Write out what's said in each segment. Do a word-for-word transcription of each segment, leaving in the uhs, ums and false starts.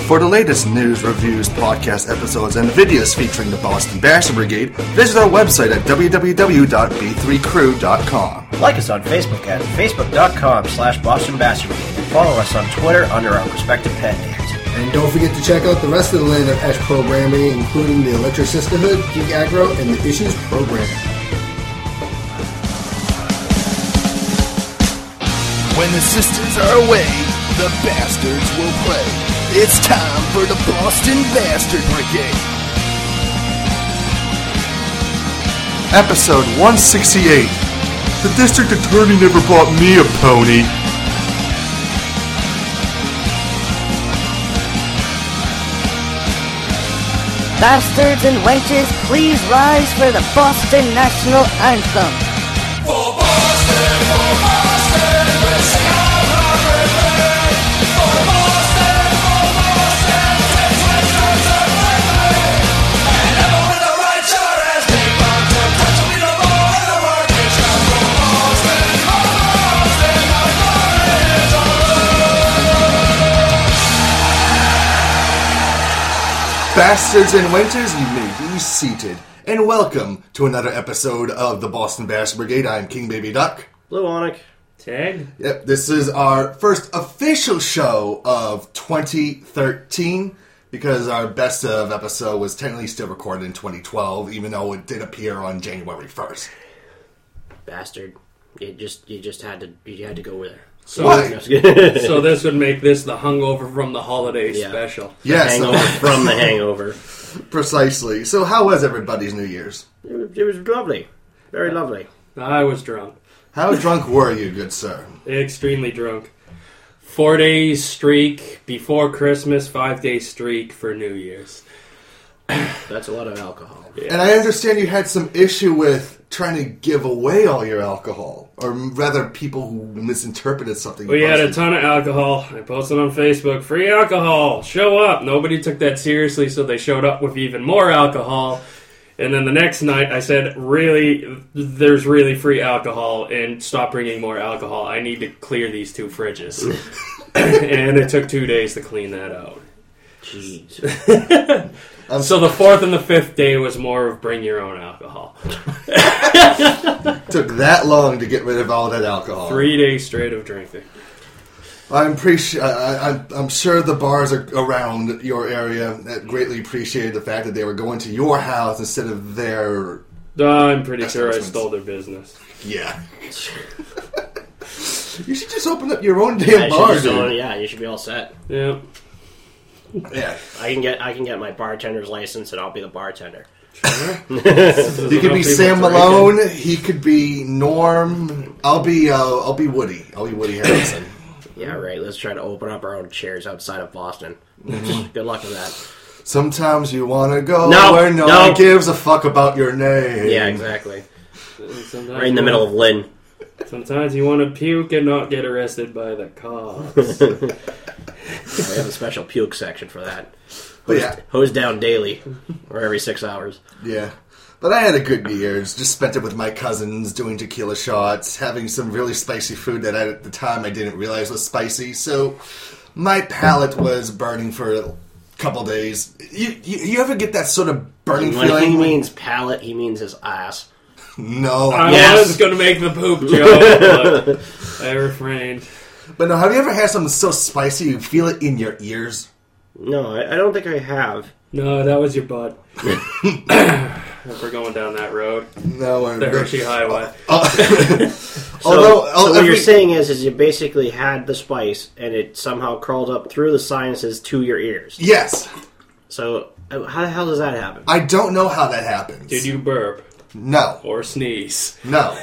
For the latest news, reviews, podcast episodes, and videos featuring the Boston Bastard Brigade, visit our website at w w w dot b three crew dot com. Like us on Facebook at facebook.com slash Boston Bastard Brigade and follow us on Twitter under our respective pen names. And don't forget to check out the rest of the Land of Ash programming, including the Electric Sisterhood, Geek Aggro, and the Issues program. When the sisters are away, the bastards will play. It's time for the Boston Bastard Brigade. Episode one sixty-eight. The district attorney never bought me a pony. Bastards and wenches, please rise for the Boston National Anthem. For Boston, for Boston, we'll sing our heart and For Boston, for Boston, take twenty strokes of lightning. And never with the right shot as big bombs of touch will be the ball and the work is done. For Boston, for Boston, our glory is on. Bastards and wenches, you may be seated. And welcome to another episode of the Boston Bastard Brigade. I'm King Baby Duck. Blue Onic. Tag. Yep, this is our first official show of twenty thirteen, because our best of episode was technically still recorded in twenty twelve, even though it did appear on January first. Bastard. You just you just had to you had to go there. So, Why? so this would make this the Hungover from the Holiday Yeah. special. Yes, Hangover from the hangover. precisely. So how was everybody's New Year's? It was, it was lovely. Very lovely. I was drunk. How drunk were you, good sir? Extremely drunk. Four days streak before Christmas, five day streak for New Year's. That's a lot of alcohol. Yeah. And I understand you had some issue with trying to give away all your alcohol. Or rather, people who misinterpreted something. We you had a posted. ton of alcohol. I posted on Facebook, free alcohol, show up. Nobody took that seriously, so they showed up with even more alcohol. And then the next night, I said, really, there's really free alcohol, and stop bringing more alcohol. I need to clear these two fridges. And it took two days to clean that out. Jeez. So the fourth and the fifth day was more of bring your own alcohol. Took that long to get rid of all that alcohol. Three days straight of drinking. I'm pretty sure, I, I'm, I'm sure the bars are around your area that greatly appreciated the fact that they were going to your house instead of their... I'm pretty sure I Establishments. stole their business. Yeah. You should just open up your own Yeah, damn you bar, should just dude. own- yeah, you should be all set. Yeah. Yeah. I can get I can get my bartender's license and I'll be the bartender. You could be Sam Malone. He could be Norm. I'll be, uh, I'll be Woody. I'll be Woody Harrelson. Yeah, right. Let's try to open up our own chairs outside of Boston. Mm-hmm. Good luck with that. Sometimes you want to go No, where no, no. one gives a fuck about your name. Yeah, exactly. Sometimes Right in the middle of Lynn. Sometimes you want to puke and not get arrested by the cops. We have a special puke section for that. But Hose, yeah. hose down daily, or every six hours. Yeah. But I had a good New Year's. Just spent it with my cousins, doing tequila shots, having some really spicy food that I, at the time I didn't realize was spicy. So my palate was burning for a couple days. You, you, you ever get that sort of burning When feeling? he means palate, he means his ass. No. I Yes. was going to make the poop joke, but I refrained. But no, have you ever had something so spicy you feel it in your ears? No, I, I don't think I have. No, that was your butt. If we're going down that road. No. I'm The Hershey Highway. So, Although, so oh, what every- you're saying is, is you basically had the spice, and it somehow crawled up through the sinuses to your ears. Yes. So uh, how the hell does that happen? I don't know how that happens. Did you burp No. or sneeze? No.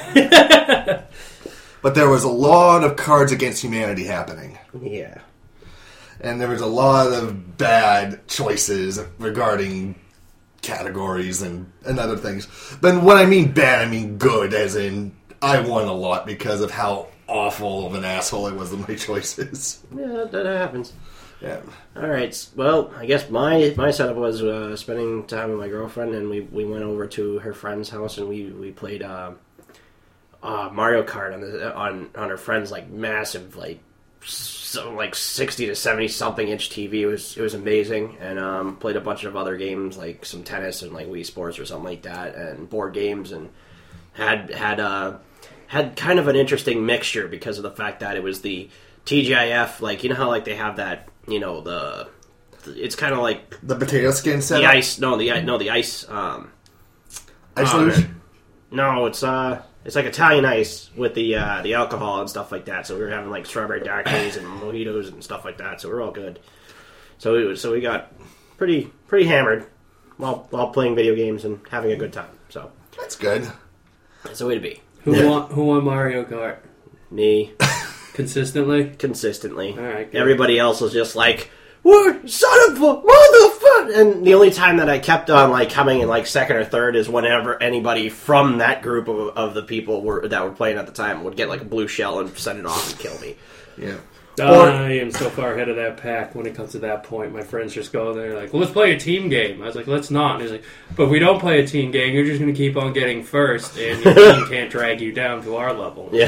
But there was a lot of Cards Against Humanity happening. Yeah. And there was a lot of bad choices regarding categories and, and other things. But when I mean bad, I mean good, as in I won a lot because of how awful of an asshole I was with my choices. Yeah, that, that happens. Yeah. All right. Well, I guess my my setup was uh, spending time with my girlfriend, and we, we went over to her friend's house, and we we played uh, uh, Mario Kart on the on on her friend's like massive like so like sixty to seventy something inch T V. It was it was amazing, and um, played a bunch of other games like some tennis and like Wii Sports or something like that, and board games, and had had uh, had kind of an interesting mixture because of the fact that it was the T G I F, like you know how like they have that, you know the, the it's kind of like The potato skin set. the ice. No, the no the ice. Um, Ice oh, luge? No, it's uh, it's like Italian ice with the uh, the alcohol and stuff like that. So we were having like strawberry darkies and mojitos and stuff like that. So we're all good. So we so we got pretty pretty hammered while while playing video games and having a good time. So That's good. that's the way to be. Who Yeah. won? Who won Mario Kart Me consistently? consistently. All right, good. Everybody else was just like, "What son of a motherfucker!" And the only time that I kept on like coming in like second or third is whenever anybody from that group of, of the people were that were playing at the time would get like a blue shell and send it off and kill me. Yeah. Uh, I am so far ahead of that pack when it comes to that point. My friends just go there like, well, let's play a team game. I was like, let's not. And he's like, but if we don't play a team game, you're just going to keep on getting first, and your team can't drag you down to our level. Yeah.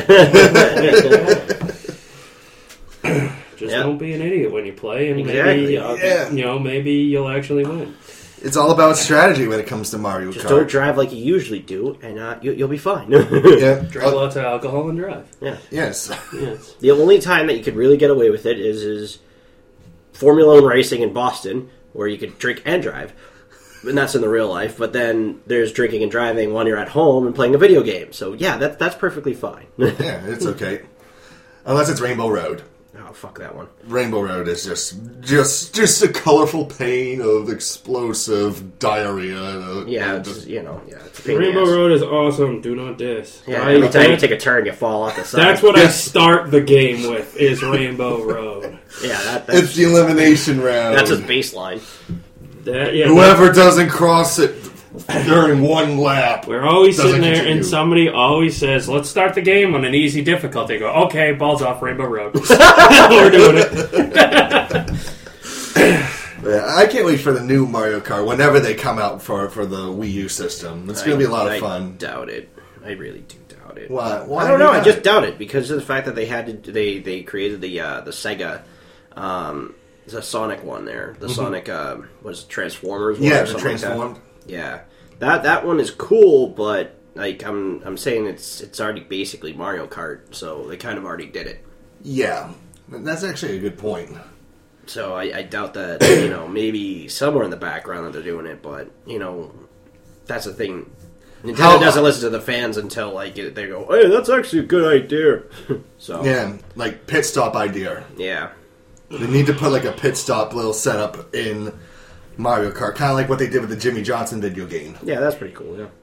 Just Yeah. don't be an idiot when you play, and Exactly. maybe, uh, Yeah. you know, maybe you'll actually win. It's all about strategy when it comes to Mario Just Kart. don't drive like you usually do, and uh, you, you'll be fine. Yeah. Drink Oh, lots of alcohol and drive. yes. Yes. The only time that you could really get away with it is is Formula One racing in Boston, where you could drink and drive, and that's in the real life. But then there's drinking and driving when you're at home and playing a video game. So yeah, that that's perfectly fine. Yeah, it's okay. Unless it's Rainbow Road. Oh fuck that one. Rainbow Road is just just just a colorful pain of explosive diarrhea. uh, Yeah, and it's, just- you know, yeah. It's a pain in the Rainbow ass. Road is awesome. Do not diss. Yeah, I- every time you that- take a turn, you fall off the side. That's what I Yes. start the game with, is Rainbow Road. Yeah, that, it's that's the elimination round. that's his baseline. That, yeah, Whoever doesn't cross it during one lap. We're always doesn't sitting there, continue. and somebody always says, let's start the game on an easy difficulty. I go, okay, balls off Rainbow Road. We're doing it. Yeah, I can't wait for the new Mario Kart whenever they come out for for the Wii U system. It's going to be a lot of I fun. doubt it. I really do doubt it. Why? Why I don't know. do you I just doubt doubt it because of the fact that they had to. They they created the uh, the Sega, um, the Sonic one there. The Sonic uh, was it Transformers. One Yeah, or the something like that? transformed. Yeah, that that one is cool, but like I'm I'm saying it's it's already basically Mario Kart, so they kind of already did it. Yeah, that's actually a good point. So I, I doubt that you know maybe somewhere in the background that they're doing it, but you know that's the thing. Nintendo How- doesn't listen to the fans until like they go, "Hey, that's actually a good idea." So Yeah, like pit stop idea. yeah. They need to put like a pit stop little setup in Mario Kart, kind of like what they did with the Jimmy Johnson video game. Yeah, that's pretty cool. Yeah.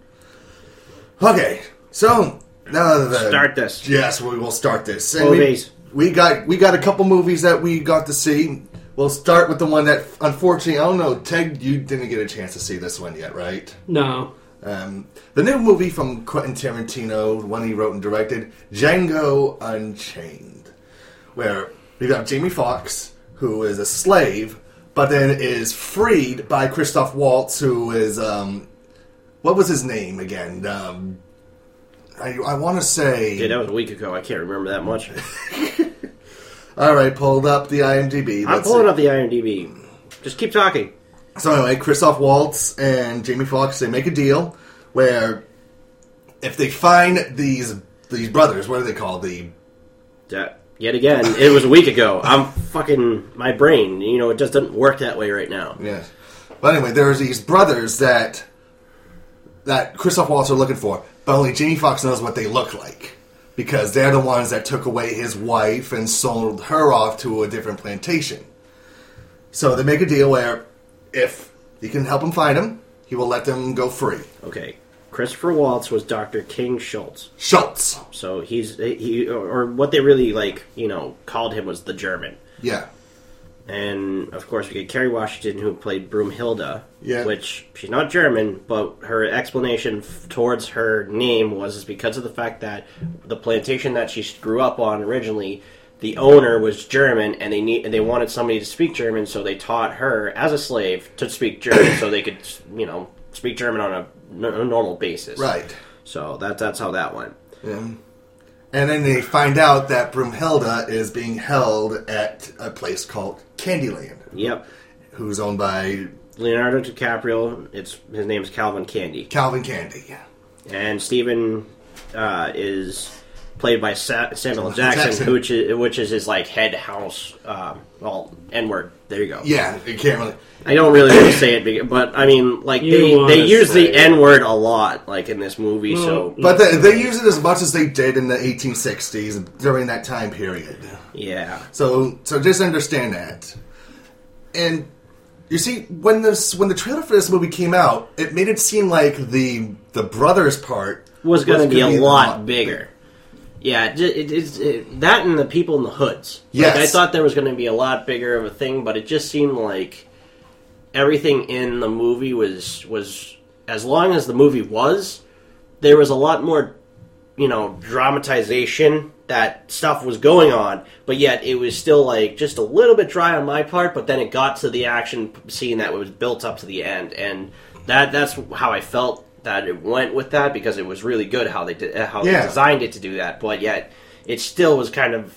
Okay, so now the Start this. Yes, we will start this. And we, Movies. we got we got a couple movies that we got to see. We'll start with the one that, unfortunately, I don't know, Ted, you didn't get a chance to see this one yet, right? No. Um, the new movie from Quentin Tarantino, the one he wrote and directed, Django Unchained, where we've got Jamie Foxx, who is a slave, but then is freed by Christoph Waltz, who is, um, what was his name again? Um, I, I want to say... Yeah, that was a week ago. I can't remember that much. All right, pulled up the IMDb. I'm Let's pulling see. up the IMDb. Just keep talking. So anyway, Christoph Waltz and Jamie Foxx, they make a deal where if they find these these brothers, what are they called? The That, yet again, it was a week ago. I'm fucking my brain. You know, it just doesn't work that way right now. yeah. But anyway, there's these brothers that that Christoph Waltz are looking for, but only Jamie Foxx knows what they look like because they're the ones that took away his wife and sold her off to a different plantation. So they make a deal where if he can help them find him, he will let them go free. Okay, Christopher Waltz was Doctor King Schultz. Schultz. So he's he or what they really like, you know, called him was the German. Yeah. And of course, we get Kerry Washington, who played Broomhilda, Yeah. which she's not German, but her explanation f- towards her name was is because of the fact that the plantation that she grew up on originally, the owner was German, and they need and they wanted somebody to speak German, so they taught her as a slave to speak German, so they could, you know, speak German on a, n- a normal basis. Right. So that that's how that went. Yeah. And then they find out that Broomhilda is being held at a place called Candyland. Yep. Who's owned by Leonardo DiCaprio. It's his name's Calvin Candy. Calvin Candy, yeah. And Stephen uh, is played by Sa- Samuel Jackson, Jackson. which is which is his like head house. Uh, well, N word. There you go. Yeah, you can't really. I don't really want to say it, big- but I mean, like You they wanna they use say the it. N word a lot, like in this movie. So But they, they use it as much as they did in the eighteen sixties during that time period. yeah, So, so just understand that. And you see, when this when the trailer for this movie came out, it made it seem like the the brothers part was going to be a gonna lot bigger. Yeah, it, it, it's it, that and the people in the hoods. Yes. Like, I thought there was going to be a lot bigger of a thing, but it just seemed like everything in the movie was was as long as the movie was, there was a lot more, you know, dramatization. That stuff was going on, but yet it was still like just a little bit dry on my part. But then it got to the action scene that was built up to the end, and that that's how I felt that it went with that, because it was really good how they did how Yeah. they designed it to do that. But yet it still was kind of.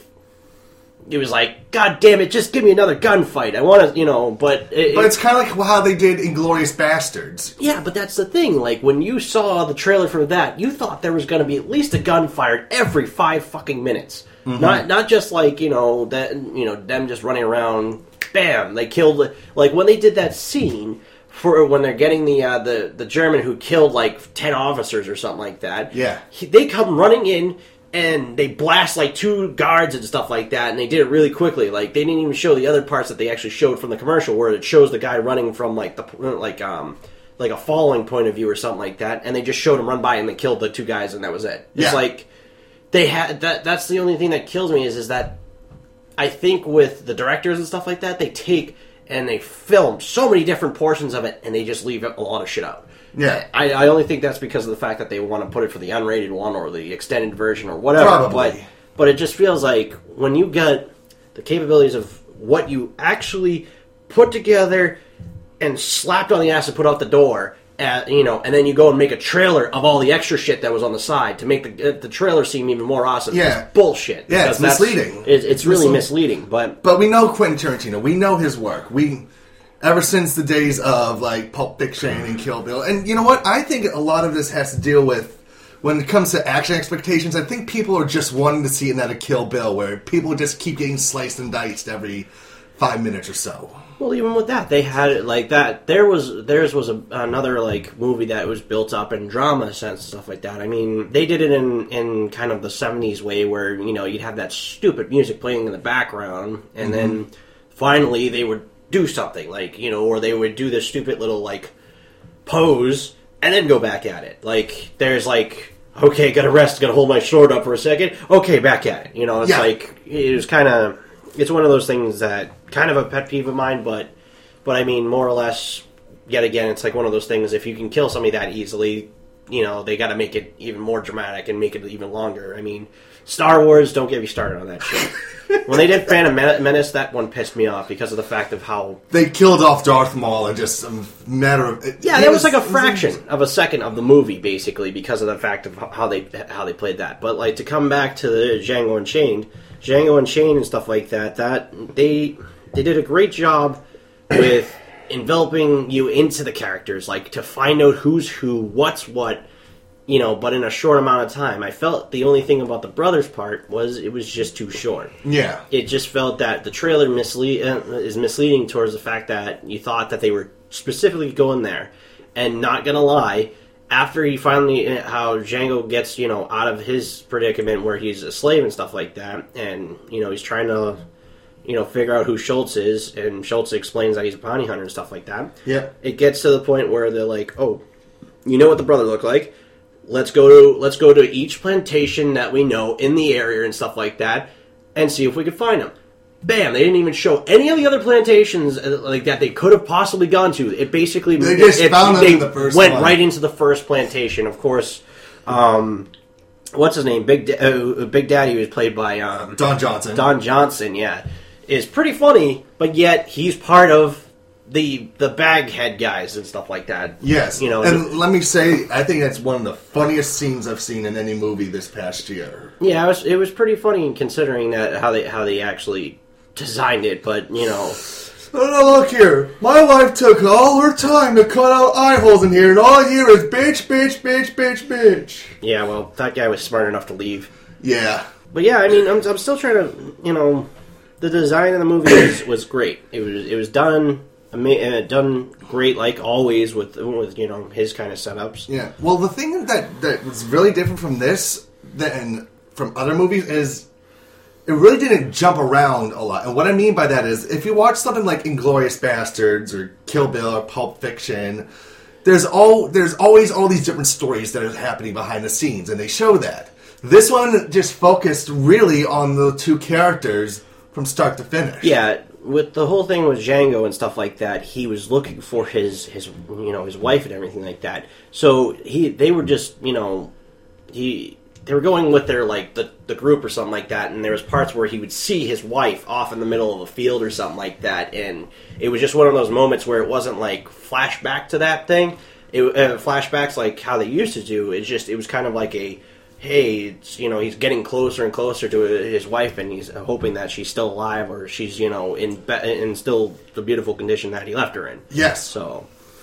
It was like, God damn it, just give me another gunfight. I want to, you know, but... It, But it's kind of like how they did Inglourious Bastards. yeah, but that's the thing. Like, when you saw the trailer for that, you thought there was going to be at least a gun fired every five fucking minutes. Mm-hmm. Not not just like, you know, that you know, them just running around, bam, they killed... Like, when they did that scene... For when they're getting the uh, the the German who killed like ten officers or something like that, Yeah. he, they come running in and they blast like two guards and stuff like that, and they did it really quickly. Like they didn't even show the other parts that they actually showed from the commercial, where it shows the guy running from like the like um like a following point of view or something like that, and they just showed him run by and they killed the two guys, and that was it. It's Yeah. like they had that. That's the only thing that kills me is is that I think with the directors and stuff like that, they take and they film so many different portions of it, and they just leave a lot of shit out. Yeah. I, I only think that's because of the fact that they want to put it for the unrated one or the extended version or whatever. Probably. But but it just feels like when you get the capabilities of what you actually put together and slapped on the ass and put out the door, uh, you know, and then you go and make a trailer of all the extra shit that was on the side to make the uh, the trailer seem even more awesome. Yeah. It's bullshit. Yeah, because it's that's- misleading. It, it's really Misleading. misleading, but. But we know Quentin Tarantino. We know his work. We, ever since the days of like Pulp Fiction and Kill Bill, and you know what? I think a lot of this has to deal with when it comes to action expectations. I think people are just wanting to see another Kill Bill where people just keep getting sliced and diced every five minutes or so. Well, even with that, they had it like that. There was theirs was a, another like movie that was built up in drama sense and stuff like that. I mean, they did it in in kind of the seventies way where you know you'd have that stupid music playing in the background, and then finally they would do something like you know, or they would do this stupid little like pose and then go back at it. Like there's like. Okay, gotta rest, gotta hold my sword up for a second. Okay, back at it. You know, it's Yeah. like, it was kind of, it's one of those things that, kind of a pet peeve of mine, but, but I mean, more or less, yet again, it's like one of those things, if you can kill somebody that easily, you know, they gotta make it even more dramatic and make it even longer. I mean, Star Wars, don't get me started on that shit. When they did Phantom Men- Menace, that one pissed me off because of the fact of how... They killed off Darth Maul in just a matter of... Yeah, it that was like a it fraction of a second of the movie, basically, because of the fact of how they how they played that. But like to come back to the Django Unchained, Django Unchained and stuff like that, that they they did a great job with enveloping you into the characters, like to find out who's who, what's what, you know. But in a short amount of time, I felt the only thing about the brothers part was it was just too short. Yeah. It just felt that the trailer mislead uh, is misleading towards the fact that you thought that they were specifically going there, and not gonna lie, after he finally how Django gets you know out of his predicament where he's a slave and stuff like that, and you know he's trying to you know figure out who Schultz is, and Schultz explains that he's a bounty hunter and stuff like that. Yeah. It gets to the point where they're like, oh, you know what the brother looked like. Let's go to let's go to each plantation that we know in the area and stuff like that, and see if we can find them. Bam! They didn't even show any of the other plantations uh, like that they could have possibly gone to. It basically They just it, found them they in the first went one. right into the first plantation. Of course, um, what's his name? Big da- uh, Big Daddy was played by um, Don Johnson. Don Johnson. Yeah, is pretty funny, but yet he's part of the the baghead guys and stuff like that. Yes, you know, and let me say, I think that's one of the funniest scenes I've seen in any movie this past year. Yeah, it was it was pretty funny considering that how they how they actually designed it, but you know. Oh, no, look here. My wife took all her time to cut out eye holes in here, and all I hear is bitch, bitch, bitch, bitch, bitch. Yeah, well, that guy was smart enough to leave. Yeah. But yeah, I mean, I'm, I'm still trying to, you know, the design of the movie was, was great. It was it was done ama- done great, like always, with with you know his kind of setups. Yeah. Well, the thing that that was really different from this than from other movies is it really didn't jump around a lot. And what I mean by that is, if you watch something like Inglourious Bastards or Kill Bill or Pulp Fiction, there's all there's always all these different stories that are happening behind the scenes, and they show that. This one just focused really on the two characters from start to finish. Yeah, with the whole thing with Django and stuff like that, he was looking for his his you know his wife and everything like that. So he they were just you know he. They were going with their, like, the, the group or something like that, and there was parts where he would see his wife off in the middle of a field or something like that, and it was just one of those moments where it wasn't, like, flashback to that thing. It, uh, flashbacks like how they used to do, it's just, it was kind of like a, hey, it's, you know, he's getting closer and closer to his wife, and he's hoping that she's still alive, or she's, you know, in, in still the beautiful condition that he left her in. Yes. So,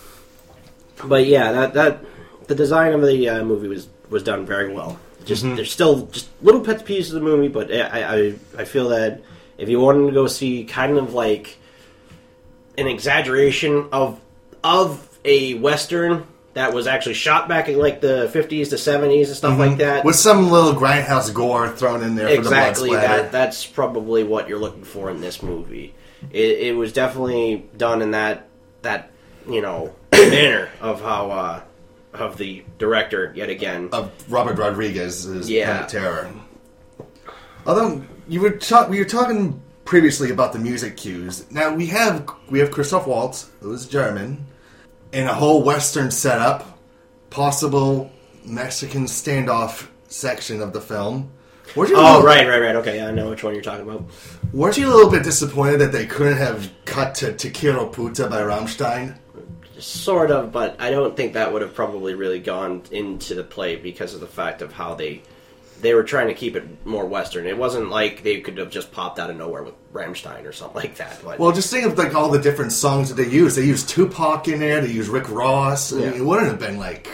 but yeah, that, that the design of the uh, movie was, was done very well. Just mm-hmm. There's still just little pet pieces of the movie, but I, I I feel that if you wanted to go see kind of like an exaggeration of of a Western that was actually shot back in like the fifties to seventies and stuff mm-hmm. like that, with some little grindhouse gore thrown in there for exactly the blood splatter. that that's probably what you're looking for in this movie. It, it was definitely done in that that you know manner of how. Uh, Of the director, yet again. Of Robert Rodriguez's yeah. Planet Terror. Although, you were talk- we were talking previously about the music cues. Now, we have we have Christoph Waltz, who's German, in a whole Western setup, possible Mexican standoff section of the film. Weren't you oh, little, right, right, right. Okay, I know which one you're talking about. Weren't you a little bit disappointed that they couldn't have cut to Te Quiero Puta by Rammstein? Sort of, but I don't think that would have probably really gone into the play because of the fact of how they they were trying to keep it more Western. It wasn't like they could have just popped out of nowhere with Rammstein or something like that. But, well, just think of like all the different songs that they used. They used Tupac in there. They used Rick Ross. I yeah. mean, it wouldn't have been like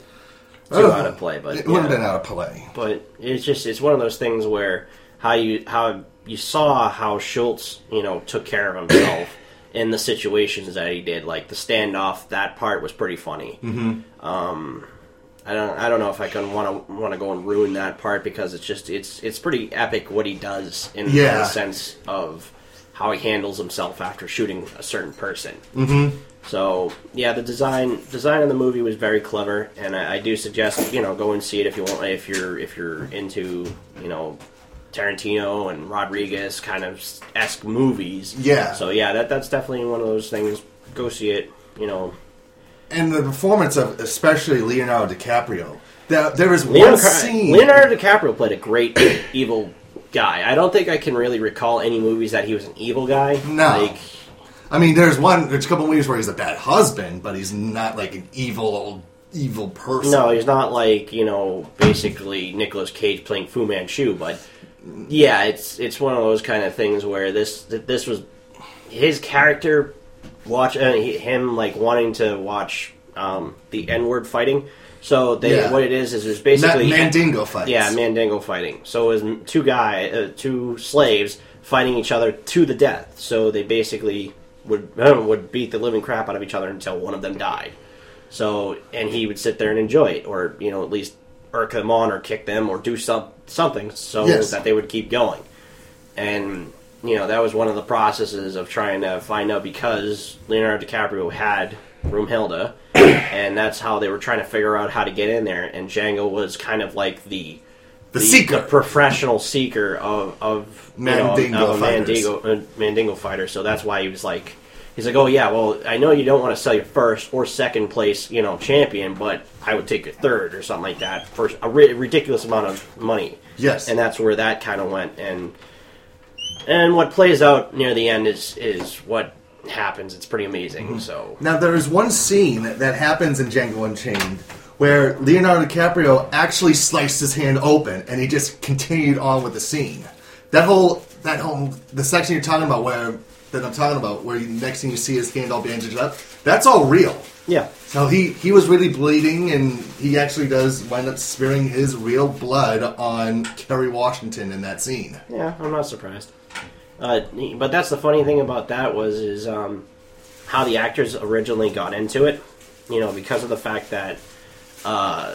too out of play, but it yeah. wouldn't have been out of play. But it's just it's one of those things where how you how you saw how Schultz you know took care of himself. In the situations that he did, like the standoff, that part was pretty funny. Mm-hmm. Um, I don't, I don't know if I can want to want to go and ruin that part because it's just, it's, it's pretty epic what he does in, yeah. in the sense of how he handles himself after shooting a certain person. Mm-hmm. So yeah, the design, design of the movie was very clever, and I, I do suggest you know go and see it if you want, if you're if you're into you know. Tarantino and Rodriguez kind of esque movies. Yeah. So yeah, that that's definitely one of those things. Go see it. You know. And the performance of especially Leonardo DiCaprio. There, there was Leonardo, one scene. Leonardo DiCaprio played a great evil guy. I don't think I can really recall any movies that he was an evil guy. No. Like, I mean, there's one. There's a couple movies where he's a bad husband, but he's not like an evil, evil person. No, he's not like you know, basically Nicolas Cage playing Fu Manchu, but. Yeah, it's it's one of those kind of things where this this was his character watch uh, he, him like wanting to watch um, the N-word fighting. So they, yeah. what it is is there's basically Not Mandingo fights. Yeah, Mandingo fighting. So it was two guy uh, two slaves fighting each other to the death. So they basically would uh, would beat the living crap out of each other until one of them died. So and he would sit there and enjoy it, or you know at least. Irk them on or kick them or do some, something so yes. that they would keep going. And, you know, that was one of the processes of trying to find out because Leonardo DiCaprio had Broomhilda, and that's how they were trying to figure out how to get in there. And Django was kind of like the the, the seeker, the professional seeker of, of, Mandingo you know, of a Mandingo, uh, Mandingo fighter. So that's why he was like, he's like, oh yeah, well, I know you don't want to sell your first or second place, you know, champion, but I would take a third or something like that for a ri- ridiculous amount of money. Yes, and that's where that kind of went. And and what plays out near the end is is what happens. It's pretty amazing. Mm-hmm. So Now, there is one scene that happens in Django Unchained where Leonardo DiCaprio actually sliced his hand open, and he just continued on with the scene. That whole, that whole, the section you're talking about, where that I'm talking about, where you, next thing you see his hand all bandaged up, that's all real. yeah, So he, he was really bleeding, and he actually does wind up smearing his real blood on Kerry Washington in that scene. yeah, I'm not surprised. Uh, but that's the funny thing about that was is um, how the actors originally got into it. You know, because of the fact that uh,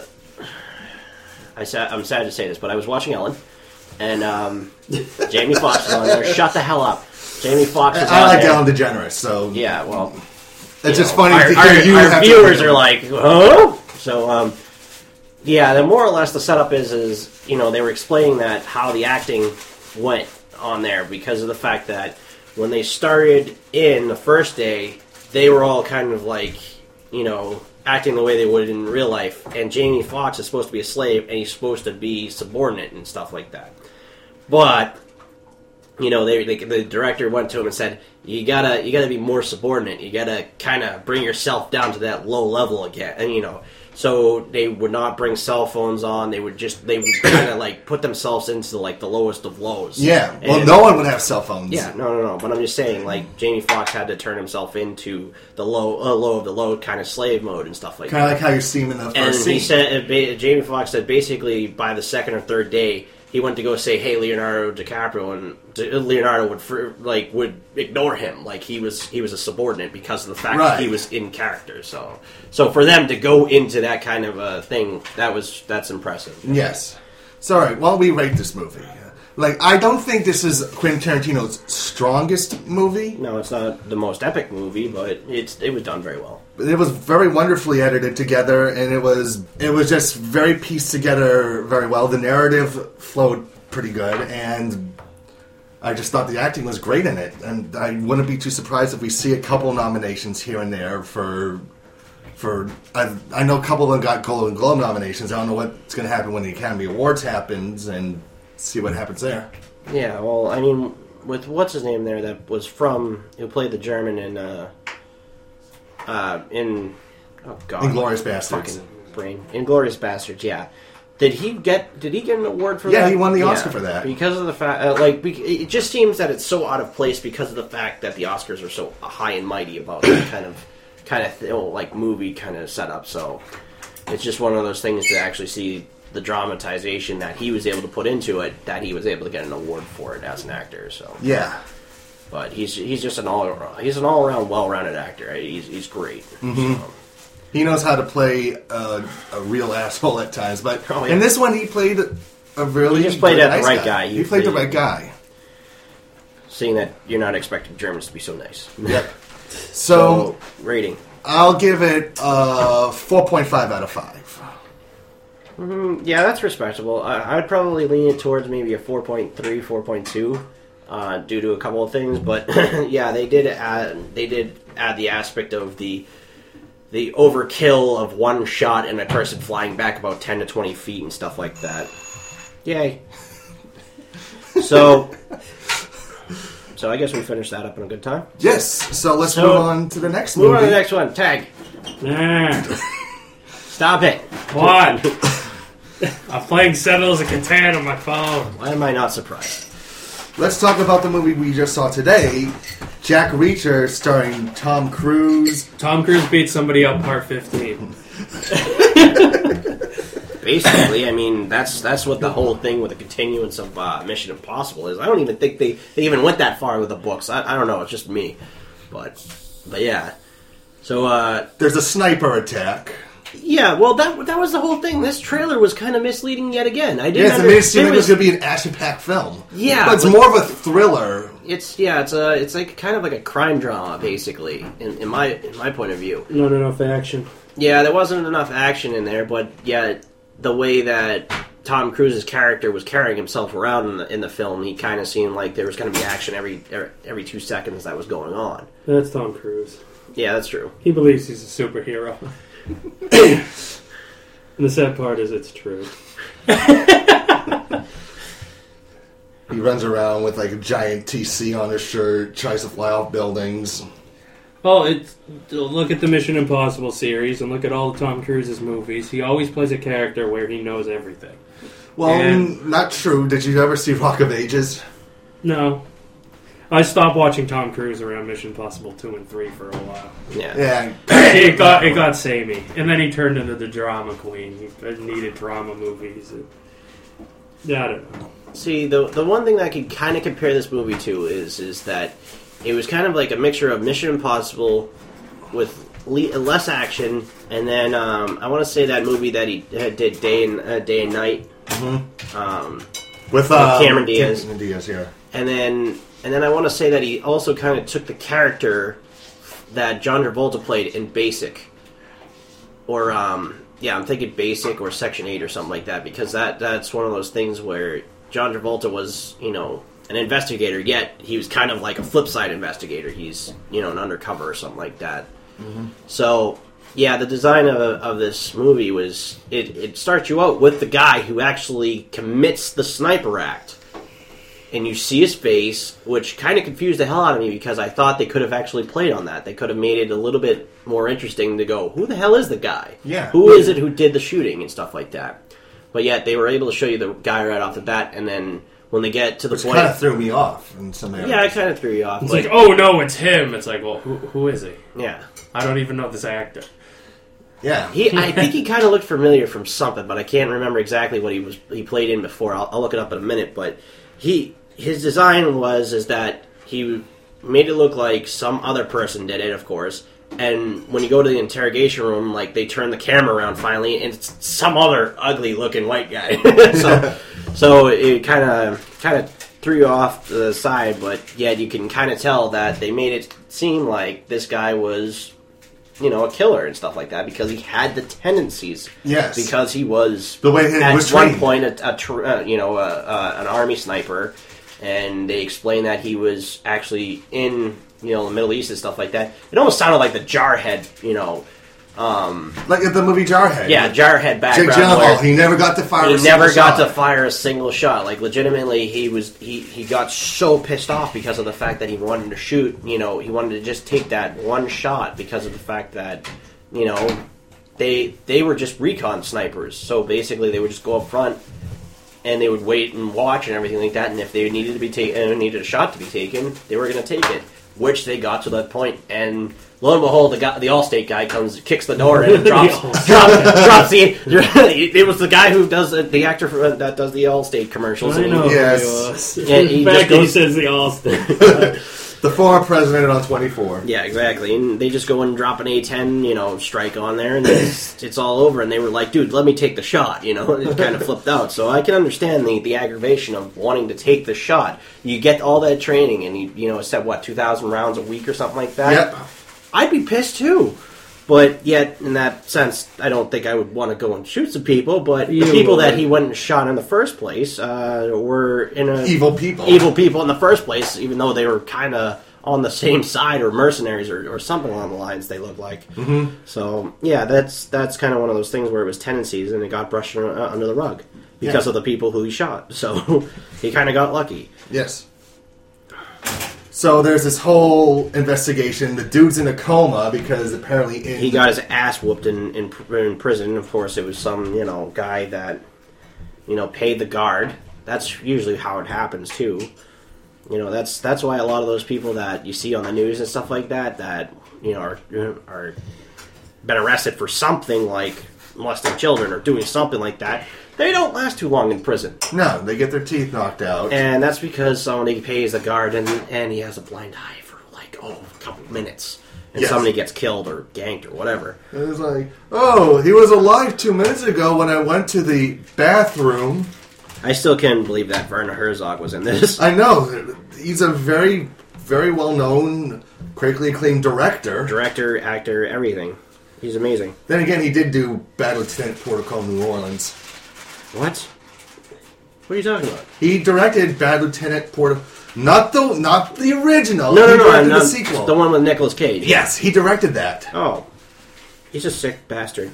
I sa- I'm sad to say this, but I was watching Ellen, and um, Jamie Foxx was on there. Shut the hell up, Jamie Foxx was I on like there. Ellen DeGeneres, so Yeah, well, it's you just know, funny our, to our, hear you our have to- viewers are like, huh? So, um, yeah, the more or less the setup is, is, you know, they were explaining that how the acting went on there because of the fact that when they started in the first day, they were all kind of like, you know, acting the way they would in real life. And Jamie Foxx is supposed to be a slave, and he's supposed to be subordinate and stuff like that. But you know, they, they the director went to him and said, "You gotta, you gotta be more subordinate. You gotta kind of bring yourself down to that low level again." And you know, so they would not bring cell phones on. They would just, they would kind of like put themselves into like the lowest of lows. Yeah, well, And- no one would have cell phones. Yeah, no, no, no. But I'm just saying, like Jamie Foxx had to turn himself into the low, uh, low of the low kind of slave mode and stuff like Kind that. of like how you see him in the first And scene. he said, uh, ba- Jamie Foxx said, basically by the second or third day, he went to go say, "Hey, Leonardo DiCaprio," and D- Leonardo would fr- like would ignore him, like he was he was a subordinate because of the fact that he Right. was in character. So, so for them to go into that kind of a thing, that was that's impressive. Yes. Sorry, while we rate this movie, like, I don't think this is Quentin Tarantino's strongest movie. No, it's not the most epic movie, but it's it was done very well. It was very wonderfully edited together, and it was it was just very pieced together very well. The narrative flowed pretty good, and I just thought the acting was great in it. And I wouldn't be too surprised if we see a couple nominations here and there for for. I, I know a couple of them got Golden Globe nominations. I don't know what's going to happen when the Academy Awards happens, and see what happens there. Yeah, well, I mean, with what's his name there that was from who played the German in uh, uh, in oh god, Inglourious Basterds. fucking brain, Inglourious Basterds. Yeah, did he get did he get an award for Yeah, that? he won the Oscar for that. because of the fact, uh, like, bec- it just seems that it's so out of place because of the fact that the Oscars are so high and mighty about that kind of kind of th- oh, like movie kind of setup. So it's just one of those things to actually see the dramatization that he was able to put into it, that he was able to get an award for it as an actor. So, Yeah. but he's he's just an all he's an all around well rounded actor. He's he's great. Mm-hmm. So, He knows how to play uh, a real asshole at times, but Oh, yeah. in this one he played a really He just played good, it the nice right guy. He, He played the played- right guy. seeing that you're not expecting Germans to be so nice. Yep. So So rating. I'll give it a four point five out of five. Yeah, that's respectable. I, I'd probably lean it towards maybe a four point three, four point two, uh, due to a couple of things. But yeah, they did add they did add the aspect of the the overkill of one shot and a person flying back about ten to twenty feet and stuff like that. Yay! So, so I guess we finished that up in a good time. Yes. So let's So, move on to the next Move movie. on to the next one. Tag. Nah. Stop it. What? I'm playing Settlers of Catan on my phone. Why am I not surprised? Let's talk about the movie we just saw today, Jack Reacher, starring Tom Cruise. Tom Cruise beat somebody up part fifteen. Basically, I mean, that's that's what the whole thing with the continuance of uh, Mission Impossible is. I don't even think they, they even went that far with the books. I, I don't know. It's just me, but but yeah. So uh, There's a sniper attack. yeah, well that that was the whole thing. This trailer was kind of misleading yet again. I didn't. Yes, it under- made it seem there like it was was- going to be an action-packed film. Yeah, But it's but- more of a thriller. It's yeah, it's a it's like kind of like a crime drama, basically, in, in my in my point of view. Not enough action. Yeah, there wasn't enough action in there, but yeah, the way that Tom Cruise's character was carrying himself around in the, in the film, he kind of seemed like there was going to be action every every two seconds that was going on. That's Tom Cruise. Yeah, that's true. He believes he's a superhero. And the sad part is it's true. He runs around with like a giant T C on his shirt, tries to fly off buildings. Well, it's look at the Mission Impossible series and look at all the Tom Cruise's movies. He always plays a character where he knows everything. Well, And- not true. Did you ever see Rock of Ages? No. I stopped watching Tom Cruise around Mission Impossible two and three for a while. Yeah. Yeah. It got it got samey. And then he turned into the drama queen. He needed drama movies. Yeah, I don't know. See, the the one thing that I could kind of compare this movie to is is that it was kind of like a mixture of Mission Impossible with le- less action, and then um, I want to say that movie that he uh, did Day and uh, Day and Night, Mm-hmm. um, With uh, Cameron Diaz. Cameron Diaz, yeah. and then and then I want to say that he also kind of took the character that John Travolta played in Basic, or um, yeah, I'm thinking Basic or Section Eight or something like that, because that that's one of those things where John Travolta was, you know, an investigator, yet he was kind of like a flip side investigator. He's, you know, an undercover or something like that. Mm-hmm. So, yeah, the design of, of this movie was, it, it starts you out with the guy who actually commits the sniper act. And you see his face, which kind of confused the hell out of me, because I thought they could have actually played on that. They could have made it a little bit more interesting to go, who the hell is the guy? Yeah. Who is it who did the shooting and stuff like that? But yet they were able to show you the guy right off the bat, and then when they get to the Which point... kind of threw me off in some areas. Yeah, it kind of threw you off. It's but- like, oh no, it's him. It's like, well, who, who is he? yeah. I don't even know this actor. Yeah. He, I think he kind of looked familiar from something, but I can't remember exactly what he was he played in before. I'll, I'll look it up in a minute. But he his design was is that he made it look like some other person did it, of course. And when you go to the interrogation room, like they turn the camera around finally, and it's some other ugly looking white guy. so so it kind of kind of threw you off to the side, but yet you can kind of tell that they made it seem like this guy was, you know, a killer and stuff like that, because he had the tendencies. Yes. Because he was The way he at was one trained. point a, a tr- uh, you know, a, uh, an army sniper, and they explained that he was actually in, you know, the Middle East and stuff like that. It almost sounded like the Jarhead, you know. Um, Like in the movie Jarhead. yeah, Jarhead Jake background. Gyllenhaal, where he never got to fire he a single never got shot. to fire a single shot. Like, legitimately, he was he, he got so pissed off because of the fact that he wanted to shoot. You know, he wanted to just take that one shot because of the fact that, you know, they they were just recon snipers. So basically, they would just go up front and they would wait and watch and everything like that. And if they needed to be taken, uh, needed a shot to be taken, they were going to take it. Which they got to that point, and lo and behold, the guy, the Allstate guy comes, kicks the door in, and drops, drops, drops the. It was the guy who does the, the actor for, that does the Allstate commercials. I and know. he- Yes. Yeah, he In just fact, he goes- says the Allstate. The former president on twenty-four. Yeah, exactly. And they just go and drop an A ten, you know, strike on there, and it's, it's all over. And they were like, dude, let me take the shot, you know? It kind of flipped out. So I can understand the, the aggravation of wanting to take the shot. You get all that training, and you, you know, it's at, what, two thousand rounds a week or something like that? Yep. I'd be pissed, too. But yet, in that sense, I don't think I would want to go and shoot some people, but You the people that would. he went and shot in the first place uh, were in a... Evil people. Evil people in the first place, even though they were kind of on the same side, or mercenaries, or, or something along the lines they look like. Mm-hmm. So, yeah, that's that's kind of one of those things where it was tendencies, and it got brushed uh, under the rug because Yeah. of the people who he shot. So, he kind of got lucky. Yes. So there's this whole investigation. The dude's in a coma because apparently in He got his ass whooped in, in, pr- in prison. Of course, it was some, you know, guy that, you know, paid the guard. That's usually how it happens, too. You know, that's that's why a lot of those people that you see on the news and stuff like that, that, you know, are, are been arrested for something like molesting children or doing something like that, they don't last too long in prison. No, they get their teeth knocked out. And that's because somebody pays the guard and, and he has a blind eye for, like, oh, a couple minutes. And Yes. somebody gets killed or ganked or whatever. It was like, oh, he was alive two minutes ago when I went to the bathroom. I still can't believe that Werner Herzog was in this. I know. He's a very, very well-known, critically acclaimed director. Director, actor, everything. He's amazing. Then again, he did do Bad Lieutenant Protocol New Orleans. What? What are you talking about? He directed Bad Lieutenant Protocol... Not the not the original. No, no, he no, directed I'm the not, sequel. the one with Nicolas Cage. Yes, he directed that. Oh. He's a sick bastard.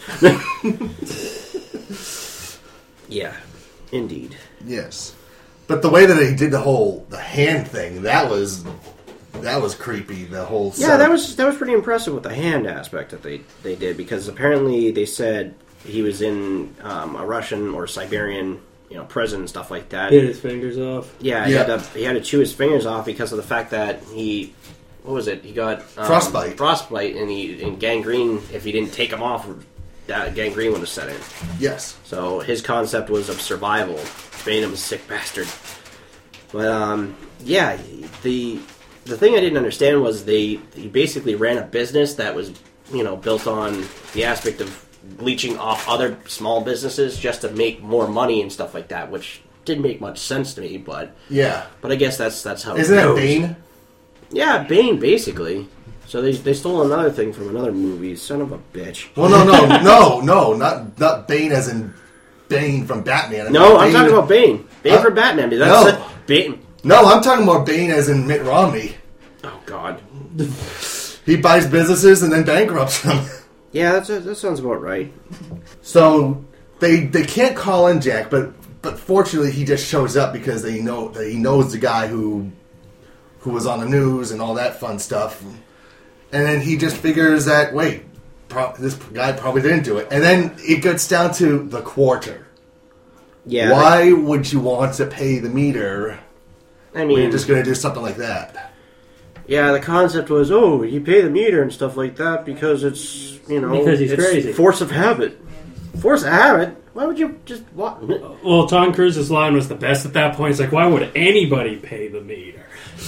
Yeah, indeed. Yes. But the way that he did the whole the hand thing, that was that was creepy. The whole Yeah, that was that was pretty impressive with the hand aspect that they, they did, because apparently they said he was in um, a Russian or Siberian, you know, prison and stuff like that. Hit his fingers off. Yeah, he, Yeah. Had to, he had to chew his fingers off because of the fact that he, what was it? He got um, Frostbite. frostbite, and he and gangrene. If he didn't take him off, that gangrene would have set in. yes. So his concept was of survival. Made him a sick bastard. But um, yeah, the the thing I didn't understand was they he basically ran a business that was, you know, built on the aspect of leeching off other small businesses just to make more money and stuff like that, which didn't make much sense to me. But Yeah. but I guess that's that's how. Isn't it that goes. Bane? Yeah, Bane basically. So they they stole another thing from another movie. Son of a bitch. Well, no, no, no, no, not not Bane as in Bane from Batman. I No, mean, I'm Bane- talking about Bane. Bane Huh? for Batman. Dude. No. That's the- Bane. No, I'm talking about Bane as in Mitt Romney. Oh God. He buys businesses and then bankrupts them. Yeah, that's that sounds about right. So they they can't call in Jack, but but fortunately he just shows up because they know that he knows the guy who who was on the news and all that fun stuff, and then he just figures that wait, pro- this guy probably didn't do it, and then it gets down to the quarter. Yeah. Why would you want to pay the meter I when mean, you're just going to do something like that? yeah, the concept was, oh, you pay the meter and stuff like that because it's, you know, Because he's it's crazy. Force of habit. Force of habit? Why would you just what? Well, Tom Cruise's line was the best at that point. It's like, why would anybody pay the meter?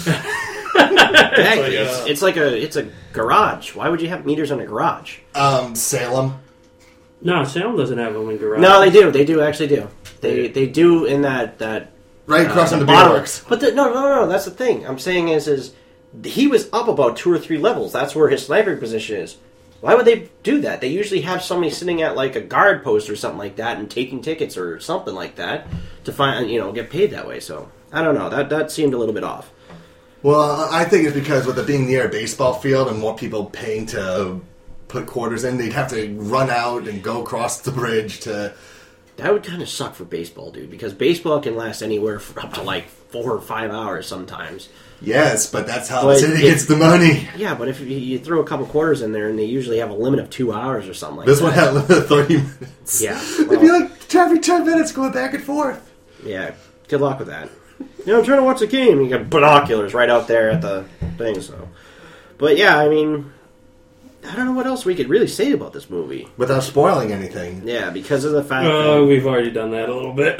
Exactly. uh, It's, it's like a it's a garage. Why would you have meters in a garage? Um, Salem. No, Salem doesn't have them in garage. No, they do. They do actually do. They they do in that that Right across uh, from the bottom. beerworks. But the, no, no, no. That's the thing. I'm saying is is he was up about two or three levels. That's where his sniping position is. Why would they do that? They usually have somebody sitting at like a guard post or something like that and taking tickets or something like that to find, you know, get paid that way. So I don't know. That that seemed a little bit off. Well, I think it's because with it being near a baseball field and more people paying to put quarters in, they'd have to run out and go across the bridge to... That would kind of suck for baseball, dude, because baseball can last anywhere for up to like four or five hours sometimes. Yes, but that's how But the city if- gets the money. Yeah, but if you, you throw a couple quarters in there, and they usually have a limit of two hours or something like This that. one had a limit of thirty minutes. Yeah, It'd be well- like every ten minutes going back and forth. Yeah, good luck with that. You know, I'm trying to watch the game. You got binoculars right out there at the thing, so. But yeah, I mean, I don't know what else we could really say about this movie. Without spoiling anything. Yeah, because of the fact Uh, that. we've already done that a little bit.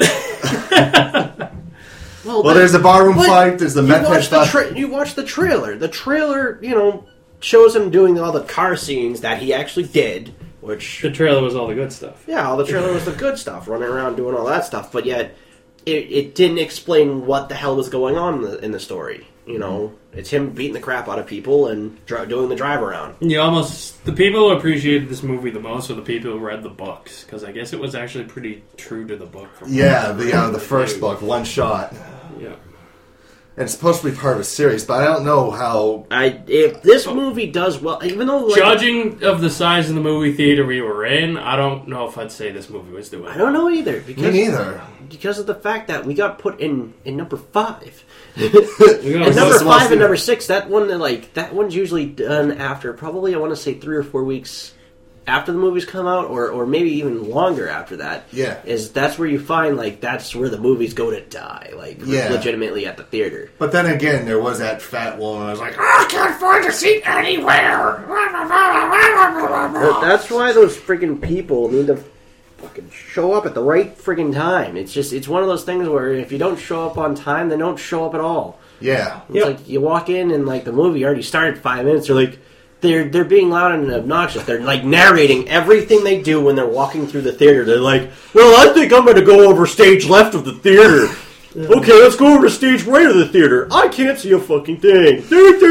Well, Well, there's the barroom but fight, there's the you meth head watch the stuff. tra- You watch the trailer. The trailer, you know, shows him doing all the car scenes that he actually did, which. The trailer was all the good stuff. Yeah, all the trailer was the good stuff, running around doing all that stuff, but yet it, it didn't explain what the hell was going on in the, in the story. You know, it's him beating the crap out of people and dri- doing the drive around. You almost the people who appreciated this movie the most were the people who read the books, because I guess it was actually pretty true to the book. From Yeah, the uh, the first book, one shot. Yeah. And it's supposed to be part of a series, but I don't know how... I if this movie does well, even though like, Judging of the size of the movie theater we were in, I don't know if I'd say this movie was doing. I don't know either Me because neither. because of the fact that we got put in in number five. We got And number This was five the- and number six, that one, like that one's usually done after probably I want to say three or four weeks after the movies come out, or or maybe even longer after that. Yeah. is that's where you find like that's where the movies go to die, like Yeah. legitimately at the theater. But then again, there was that fat woman. I was like, "Ah, I can't find a seat anywhere. But that's why those freaking people need to fucking show up at the right freaking time. It's just it's one of those things where if you don't show up on time, then don't show up at all. Yeah. It's Yep. like you walk in and like the movie already started five minutes. They're like they're they're being loud and obnoxious. They're like narrating everything they do when they're walking through the theater. They're like, "Well, I think I'm going to go over stage left of the theater. Okay, let's go over to stage right of the theater. I can't see a fucking thing."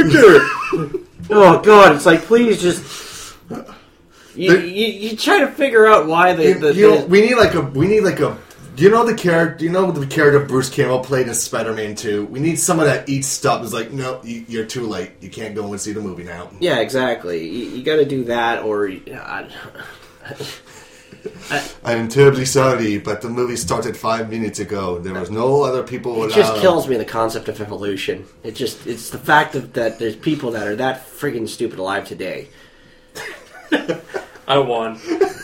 Oh God! It's like please just. You, you, you try to figure out why the, You, the, you know, the we need like a we need like a. Do you know the character? Do you know the character Bruce Campbell played in Spider-Man two? We need someone that eats stuff. Is like, no, you, you're too late. You can't go and see the movie now. yeah, exactly. You, you got to do that, or uh, I am terribly sorry, but the movie started five minutes ago. There was no other people It allowed. just kills me, the concept of evolution. It just, it's the fact of, that there's people that are that friggin' stupid alive today. I won.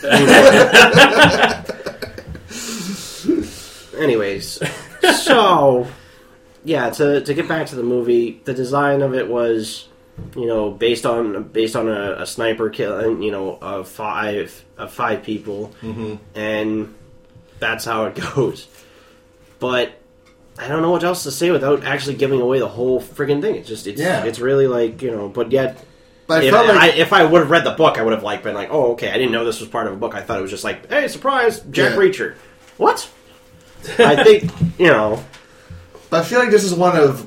Anyways, so, yeah, to to get back to the movie, the design of it was, you know, based on based on a, a sniper kill, you know, of five of five people, Mm-hmm. and that's how it goes. But I don't know what else to say without actually giving away the whole friggin' thing. It's just, it's Yeah. it's really like, you know, but yet. But I If felt like I, if I would have read the book, I would have like been like, "Oh, okay, I didn't know this was part of a book. I thought it was just like, hey, surprise, Jack Yeah. Reacher." What? I think you know. But I feel like this is one of.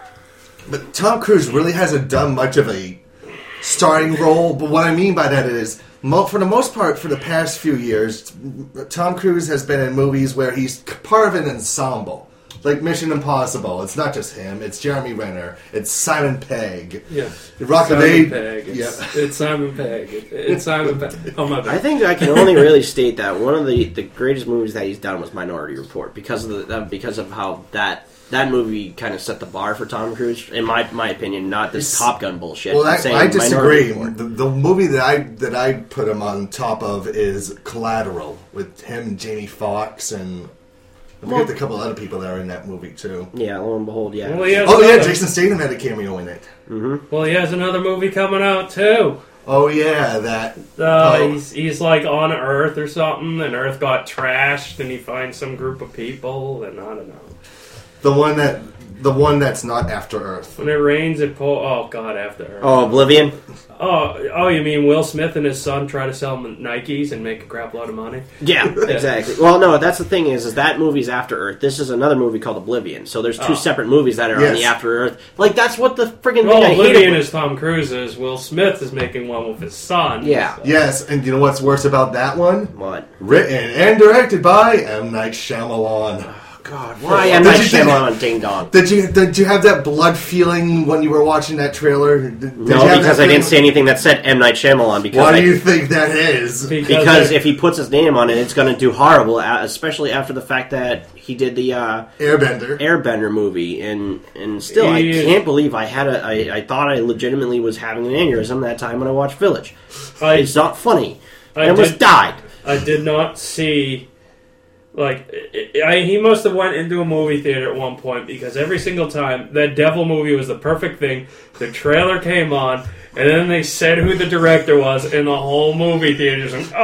But Tom Cruise really hasn't done much of a starring role. But what I mean by that is, mo- for the most part, for the past few years, Tom Cruise has been in movies where he's part of an ensemble. Like Mission Impossible. It's not just him. It's Jeremy Renner. It's Simon Pegg. Yeah. Rocket Simon Aid. Pegg. It's, Yeah. it's Simon Pegg. It, it's Simon Pegg. Oh, my bad. I think I can only really state that one of the, the greatest movies that he's done was Minority Report because of the, uh, because of how that that movie kind of set the bar for Tom Cruise. In my my opinion, not this It's- Top Gun bullshit. Well, I, I'm saying I Minority disagree. Report. The, the movie that I that I put him on top of is Collateral with him and Jamie Foxx and I forget the couple other people that are in that movie too. Yeah, lo and behold, yeah. Well, he has Oh yeah, another- Jason Statham had a cameo in it. Well, he has another movie coming out, too. Oh yeah, that. Uh, Oh. he's, he's like on Earth or something, and Earth got trashed, and he finds some group of people, and I don't know. The one that the one that's not After Earth. When it rains, it pour. Oh God, after Earth. Oh, Oblivion. Oh, oh, you mean Will Smith and his son try to sell Nikes and make a crap load of money? Yeah, exactly. Well, no, that's the thing is, is that movie's After Earth. This is another movie called Oblivion. So there's two Oh. separate movies that are on Yes. the After Earth. Like that's what the friggin' thing Well, I hated. Oblivion with- is Tom Cruise's. Will Smith is making one with his son. Yeah. so- Yes, and you know what's worse about that one? What? Written and directed by M. Night Shyamalan. God, why am Did I you see- Shyamalan on Ding Dong? Did you did you have that blood feeling when you were watching that trailer? Did, did No, you have because that I didn't feeling? see anything that said M. Night Shyamalan. Because Why I, do you think that is? because I- if he puts his name on it, it's going to do horrible, uh, especially after the fact that he did the uh, Airbender. Airbender movie, and and still, I He- can't believe I had a. I, I thought I legitimately was having an aneurysm that time when I watched Village. I, It's not funny. I I almost did- died. I did not see. Like, I, I- he must have went into a movie theater at one point because every single time that Devil movie was the perfect thing. The trailer came on, and then they said who the director was, and the whole movie theater just went,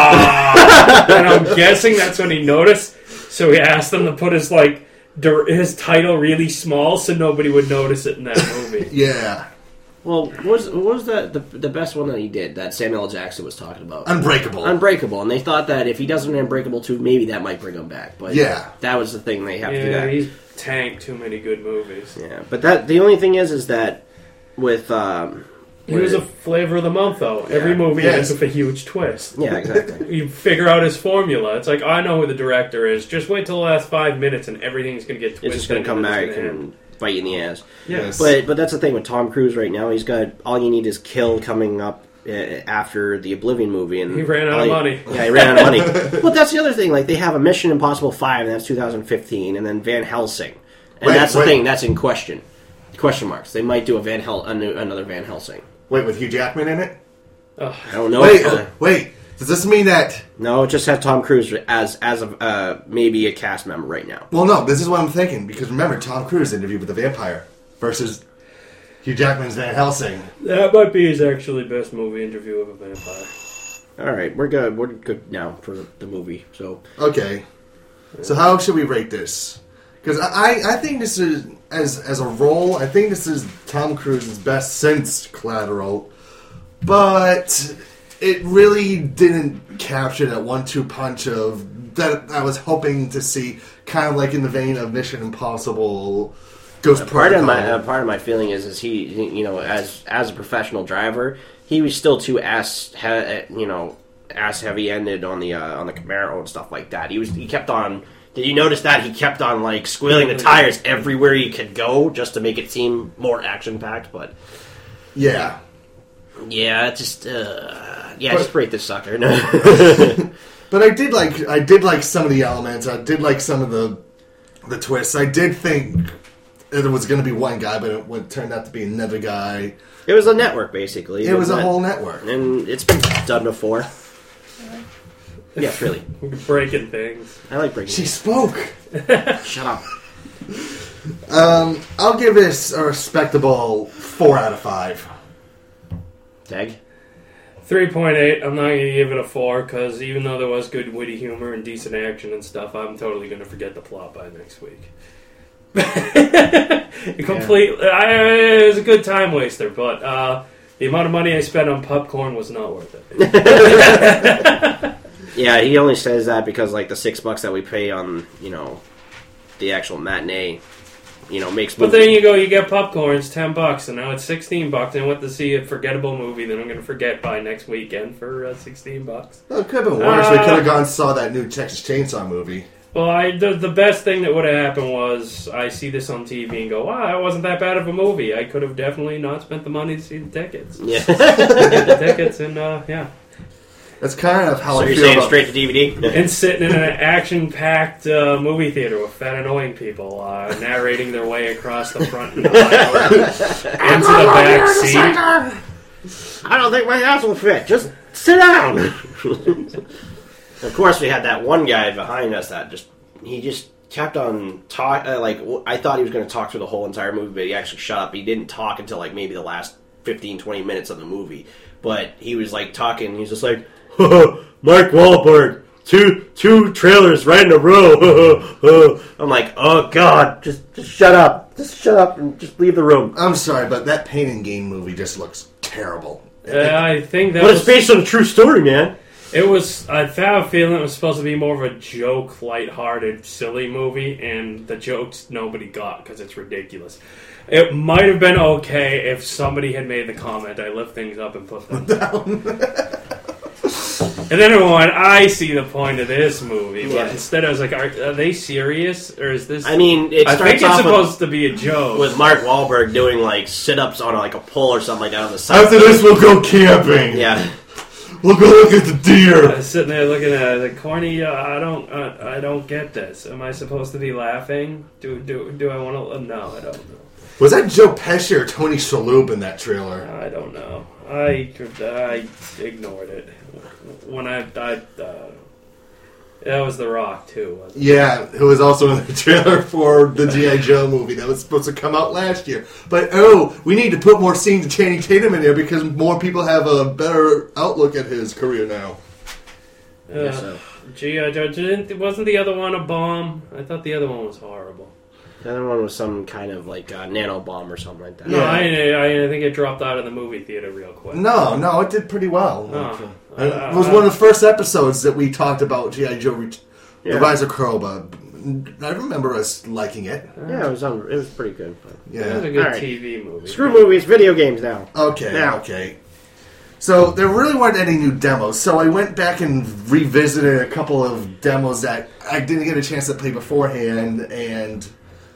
ah! And I'm guessing that's when he noticed. So he asked them to put his like dir- his title really small so nobody would notice it in that movie. Yeah. Well, what was what was the, the the best one that he did that Samuel L. Jackson was talking about? Unbreakable. Unbreakable, and they thought that if he does an Unbreakable two, maybe that might bring him back. But Yeah. that was the thing they have to do Yeah, that. he's tanked too many good movies. Yeah, but that the only thing is, is that with um, He was a flavor of the month, though. Every Yeah. movie Yes. ends with a huge twist. yeah, exactly. You figure out his formula. It's like, I know who the director is. Just wait till the last five minutes and everything's going to get twisted. It's just going to come and back it's gonna and bite you in the ass. Yeah. Yes. But but that's the thing with Tom Cruise right now. He's got all you need is Kill coming up uh, after the Oblivion movie, and He ran out all of you- money. Yeah, he ran out of money. Well, that's the other thing. Like they have a Mission Impossible five, and that's two thousand fifteen, and then Van Helsing, and Wait, that's the wait. thing. That's in question. Question marks. They might do a Van Hel- a new, another Van Helsing. Wait, with Hugh Jackman in it? I don't know. Wait, if, uh, oh, wait. Does this mean that? no, it just has Tom Cruise as as of uh, maybe a cast member right now. Well, no. This is what I'm thinking because remember Tom Cruise interview with the vampire versus Hugh Jackman's Van Helsing. That might be his actually best movie interview of a vampire. All right, we're good. We're good now for the movie. So Okay. So how should we rate this? Because I, I think this is as as a role. I think this is Tom Cruise's best since Collateral, but it really didn't capture that one-two punch of that I was hoping to see. Kind of like in the vein of Mission Impossible, Ghost part Protocol. of my uh, part of my feeling is is he you know as as a professional driver he was still too ass he, you know ass heavy ended on the uh, on the Camaro and stuff like that. He was he kept on. Did you notice that he kept on like squealing the tires everywhere he could go just to make it seem more action packed? But yeah. yeah, it just uh, yeah, But- just rate this sucker. But I did like I did like some of the elements. I did like some of the the twists. I did think it was going to be one guy, but it would, turned out to be another guy. It was a network, basically. It was a that- whole network. And it's been done before. Yeah, really. Breaking things. I like breaking. She spoke. Shut up. Um, I'll give this a respectable four out of five. Tag. three point eight. I'm not going to give it a four because even though there was good witty humor and decent action and stuff, I'm totally going to forget the plot by next week. Complete. I, it was a good time waster, but uh, the amount of money I spent on popcorn was not worth it. Yeah, he only says that because, like, the six bucks that we pay on, you know, the actual matinee, you know, makes. But then you go, you get popcorn, it's ten bucks, and now it's sixteen bucks. And I went to see a forgettable movie that I'm going to forget by next weekend for uh, sixteen bucks. Well, it could have been worse. we Uh, could have gone and saw that new Texas Chainsaw movie. Well, I the, the best thing that would have happened was I see this on T V and go, wow, that wasn't that bad of a movie. I could have definitely not spent the money to see the tickets. Yeah. Get the tickets and, uh, yeah. That's kind of how So I you're feel saying about straight to D V D? And sitting in an action-packed uh, movie theater with fat, annoying people uh, narrating their way across the front and aisle into the back seat. I don't think my ass will fit. Just sit down. Of course, we had that one guy behind us that just he just kept on talk. Uh, like I thought he was going to talk through the whole entire movie, but he actually shut up. He didn't talk until like maybe the last fifteen, twenty minutes of the movie. But he was like talking. He's just like, Mark Wahlberg, two two trailers right in a row. I'm like, oh god, just just shut up, just shut up and just leave the room. I'm sorry, but that Pain and Gain movie just looks terrible. Uh, I think that But was... it's based on a true story, man. It was. I have a feeling it was supposed to be more of a joke, lighthearted, silly movie, and the jokes nobody got because it's ridiculous. It might have been okay if somebody had made the comment, I lift things up and put them down. And then I went, I see the point of this movie. But Yeah. instead I was like, are, are they serious? Or is this... I mean, it I starts think it's off supposed to be a joke. with, with Mark Wahlberg doing like sit-ups on like a pole or something like that on the side. After this, we'll go camping. Yeah. We'll go look at the I deer. was sitting there looking at it, like, corny. Uh, I don't, uh, I don't get this. Am I supposed to be laughing? Do, do, do I want to? Uh, no, I don't know. Was that Joe Pesci or Tony Shalhoub in that trailer? I don't know. I, I ignored it when I, I. Uh, that was The Rock too. Wasn't it? Yeah, who was also in the trailer for the G I. Joe movie that was supposed to come out last year. But, oh, we need to put more scenes of Channing Tatum in there because more people have a better outlook at his career now. Uh, Yeah, so. G I. Joe didn't. Wasn't the other one a bomb? I thought the other one was horrible. The other one was some kind of like uh, nano bomb or something like that. No, Yeah. I, I, I think it dropped out of the movie theater real quick. No, no, it did pretty well. Oh. And Uh, it was one of the first episodes that we talked about G I. Joe, Ret- Yeah. The Rise of Cobra. I remember us liking it. Yeah, it was un- it was pretty good. But. It was a Yeah. good Alright. T V movie. Screw movies, video games now. Okay, Now. okay. So there really weren't any new demos, so I went back and revisited a couple of demos that I didn't get a chance to play beforehand, and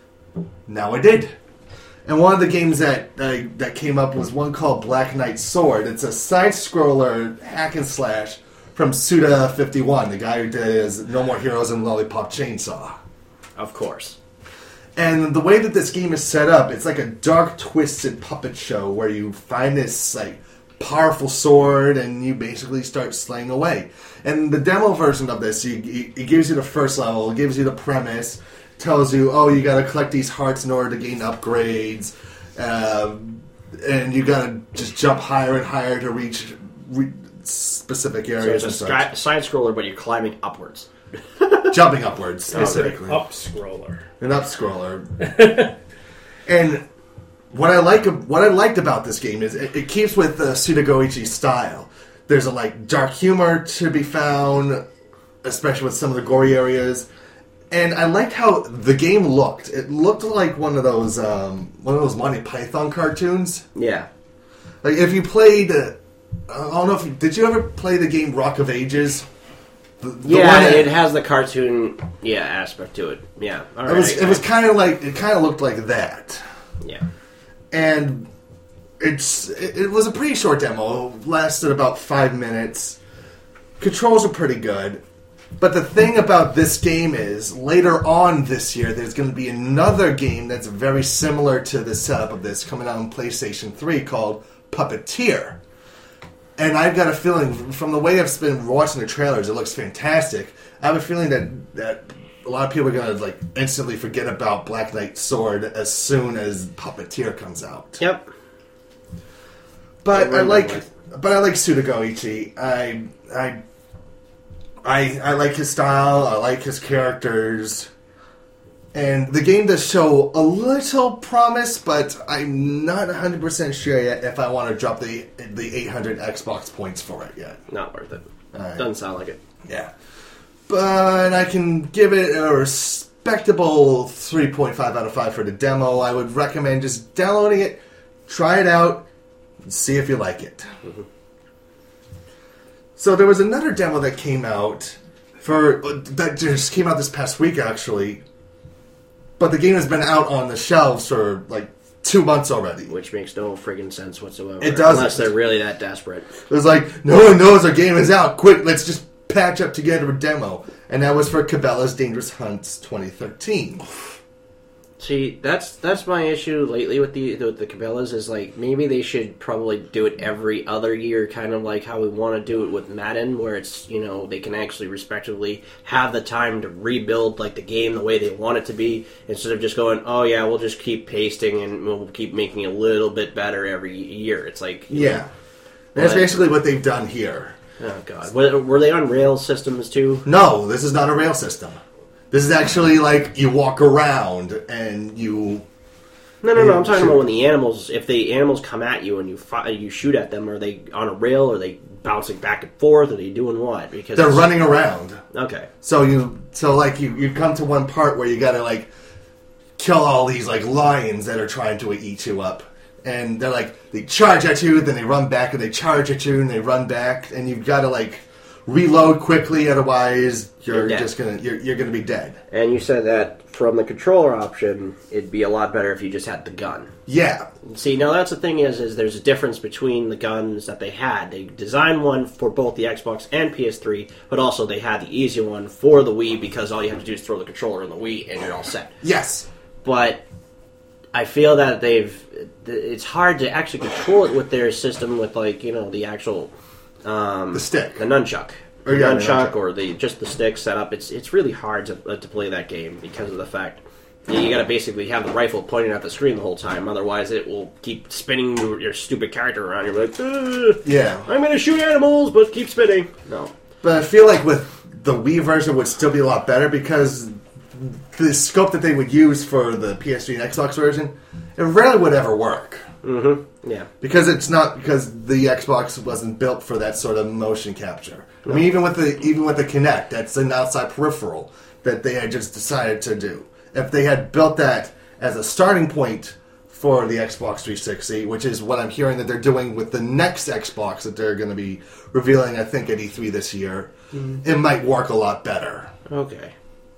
now I did. And one of the games that I, that came up was one called Black Knight Sword. It's a side-scroller hack and slash from Suda fifty-one, the guy who does No More Heroes and Lollipop Chainsaw. Of course. And the way that this game is set up, it's like a dark, twisted puppet show where you find this like powerful sword and you basically start slaying away. And the demo version of this, you, it gives you the first level, it gives you the premise, tells you, oh, you got to collect these hearts in order to gain upgrades, um, and you got to just jump higher and higher to reach re- specific So areas. it's a and stri- side scroller, but you're climbing upwards. such. Jumping upwards, Okay. specifically. Up scroller. An up scroller. And what I like, what I liked about this game is it, it keeps with the Suda Goichi style. There's a like dark humor to be found, especially with some of the gory areas. And I liked how the game looked. It looked like one of those um, one of those Monty Python cartoons. Yeah. Like if you played, uh, I don't know if you, did you ever play the game Rock of Ages? The, the Yeah, one that- it has the cartoon yeah aspect to it. Yeah. All right. It was it was kind of like it kind of looked like that. Yeah. And it's it, it was a pretty short demo. It lasted about five minutes. Controls are pretty good. But the thing about this game is, later on this year, there's going to be another game that's very similar to the setup of this coming out on PlayStation three called Puppeteer. And I've got a feeling, from the way I've been watching the trailers, it looks fantastic. I have a feeling that, that a lot of people are going to like instantly forget about Black Knight Sword as soon as Puppeteer comes out. Yep. But I like, but I like Suda Goichi. I, I, I, I like his style. I like his characters, and the game does show a little promise. But I'm not one hundred percent sure yet if I want to drop the the eight hundred Xbox points for it yet. Not worth it. Alright. Doesn't sound like it. Yeah, but I can give it a respectable three point five out of five for the demo. I would recommend just downloading it, try it out. See if you like it. Mm-hmm. So there was another demo that came out for that just came out this past week, actually. But the game has been out on the shelves for like two months already. Which makes no friggin' sense whatsoever. It doesn't. Unless they're really that desperate. It was like, no one knows our game is out. Quick, let's just patch up together a demo. And that was for Cabela's Dangerous Hunts twenty thirteen. See, that's that's my issue lately with the with the Cabela's is like maybe they should probably do it every other year, kind of like how we want to do it with Madden, where it's you know they can actually respectively have the time to rebuild like the game the way they want it to be instead of just going, oh yeah, we'll just keep pasting and we'll keep making it a little bit better every year. It's like yeah, know, that's but, basically what they've done here. Oh god, were, were they on Rails systems too? No, this is not a rail system. This is actually like you walk around and you. No, no, no. I'm talking shoot. about when the animals, if the animals come at you and you fi- you shoot at them, are they on a rail? Are they bouncing back and forth? Are they doing what? Because they're it's- running around. Okay. So you, so like you, you come to one part where you got to like kill all these like lions that are trying to eat you up, and they're like they charge at you, then they run back, and they charge at you, and they run back, and you've got to like reload quickly, otherwise you're, You're dead. just gonna you're, you're gonna be dead. And you said that from the controller option, it'd be a lot better if you just had the gun. Yeah, See, now that's the thing is, is there's a difference between the guns that they had. They designed one for both the Xbox and P S three, but also they had the easy one for the Wii because all you have to do is throw the controller in the Wii and you're all set. yes, But I feel that they've it's hard to actually control it with their system with like you know the actual um, The stick. the nunchuck, Or, the yeah, the nunchuck, nunchuck. or the just the stick setup. It's it's really hard to uh, to play that game because of the fact that you got to basically have the rifle pointing at the screen the whole time. Otherwise, it will keep spinning your, your stupid character around. You're like, "Ugh, yeah. I'm going to shoot animals, but keep spinning. No. But I feel like with the Wii version would still be a lot better because the scope that they would use for the P S three and Xbox version, it rarely would ever work. Mm-hmm. Yeah. Because it's not because the Xbox wasn't built for that sort of motion capture. I mean, even with the even with the Kinect, that's an outside peripheral that they had just decided to do. If they had built that as a starting point for the Xbox three sixty, which is what I'm hearing that they're doing with the next Xbox that they're going to be revealing, I think, at E three this year, it might work a lot better. Okay.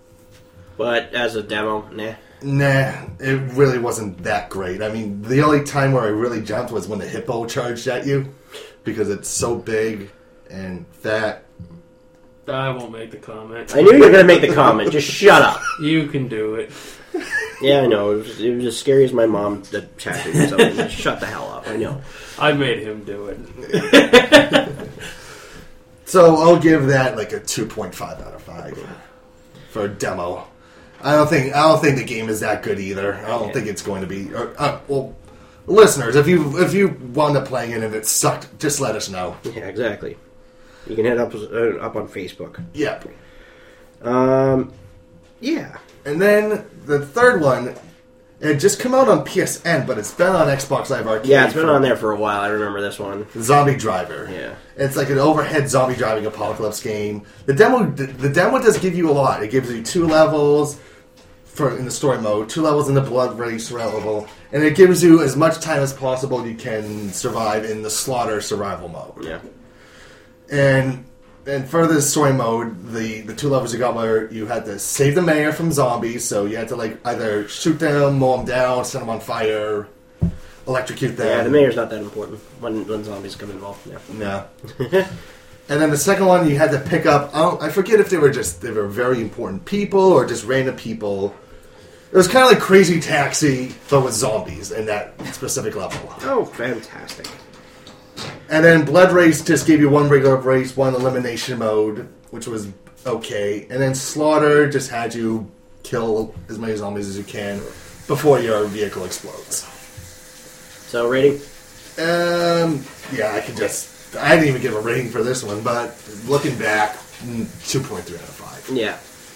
But as a demo, nah. Nah, it really wasn't that great. I mean, the only time where I really jumped was when the hippo charged at you, because it's so big and fat. I won't make the comment. I knew you were going to make the comment. Just shut up. You can do it. Yeah, I know. It was, it was as scary as my mom that chatted me. So just shut the hell up. I know. I made him do it. So I'll give that like a two point five out of five for a demo. I don't think I don't think the game is that good either. I don't Yeah. think it's going to be. Or, uh, well, listeners, if you if you wound up playing it and it sucked, just let us know. Yeah, exactly. You can hit up uh, up on Facebook. Yeah. Um, yeah. And then the third one, it had just come out on P S N, but it's been on Xbox Live Arcade. Yeah, it's been for- on there for a while. I remember this one. Zombie Driver. Yeah. It's like an overhead zombie driving apocalypse game. The demo, the, the demo does give you a lot. It gives you two levels for in the story mode, two levels in the blood race level, and it gives you as much time as possible you can survive in the slaughter survival mode. Yeah. And and for the story mode, the, the two levels you got where you had to save the mayor from zombies, so you had to like either shoot them, mow them down, set them on fire, electrocute them. Yeah, the mayor's not that important when, when zombies come involved. Yeah. No. And then the second one, you had to pick up. I, don't, I forget if they were just they were very important people or just random people. It was kind of like Crazy Taxi, but with zombies in that specific level. Oh, fantastic! And then Blood Race just gave you one regular race, one elimination mode, which was okay. And then Slaughter just had you kill as many zombies as you can before your vehicle explodes. So rating? Um, yeah, I could just... I didn't even give a rating for this one, but looking back, two point three out of five. Yeah.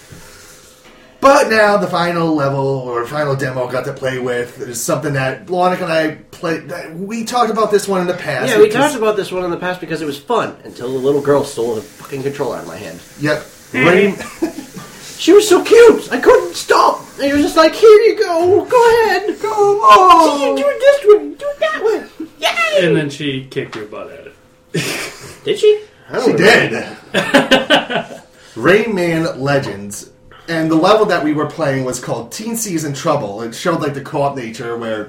But now the final level, or final demo I got to play with, is something that Blonick and I played... That we talked about this one in the past. Yeah, we talked about this one in the past because it was fun, until the little girl stole the fucking controller out of my hand. Yep. Rain... She was so cute! I couldn't stop! And he was just like, here you go, go ahead! Go on! See, you do it this way, do it that way! Yay! And then she kicked your butt at it. Did she? I don't She remember. did. Rayman Legends. And the level that we were playing was called Teensies in Trouble. It showed like the co-op nature where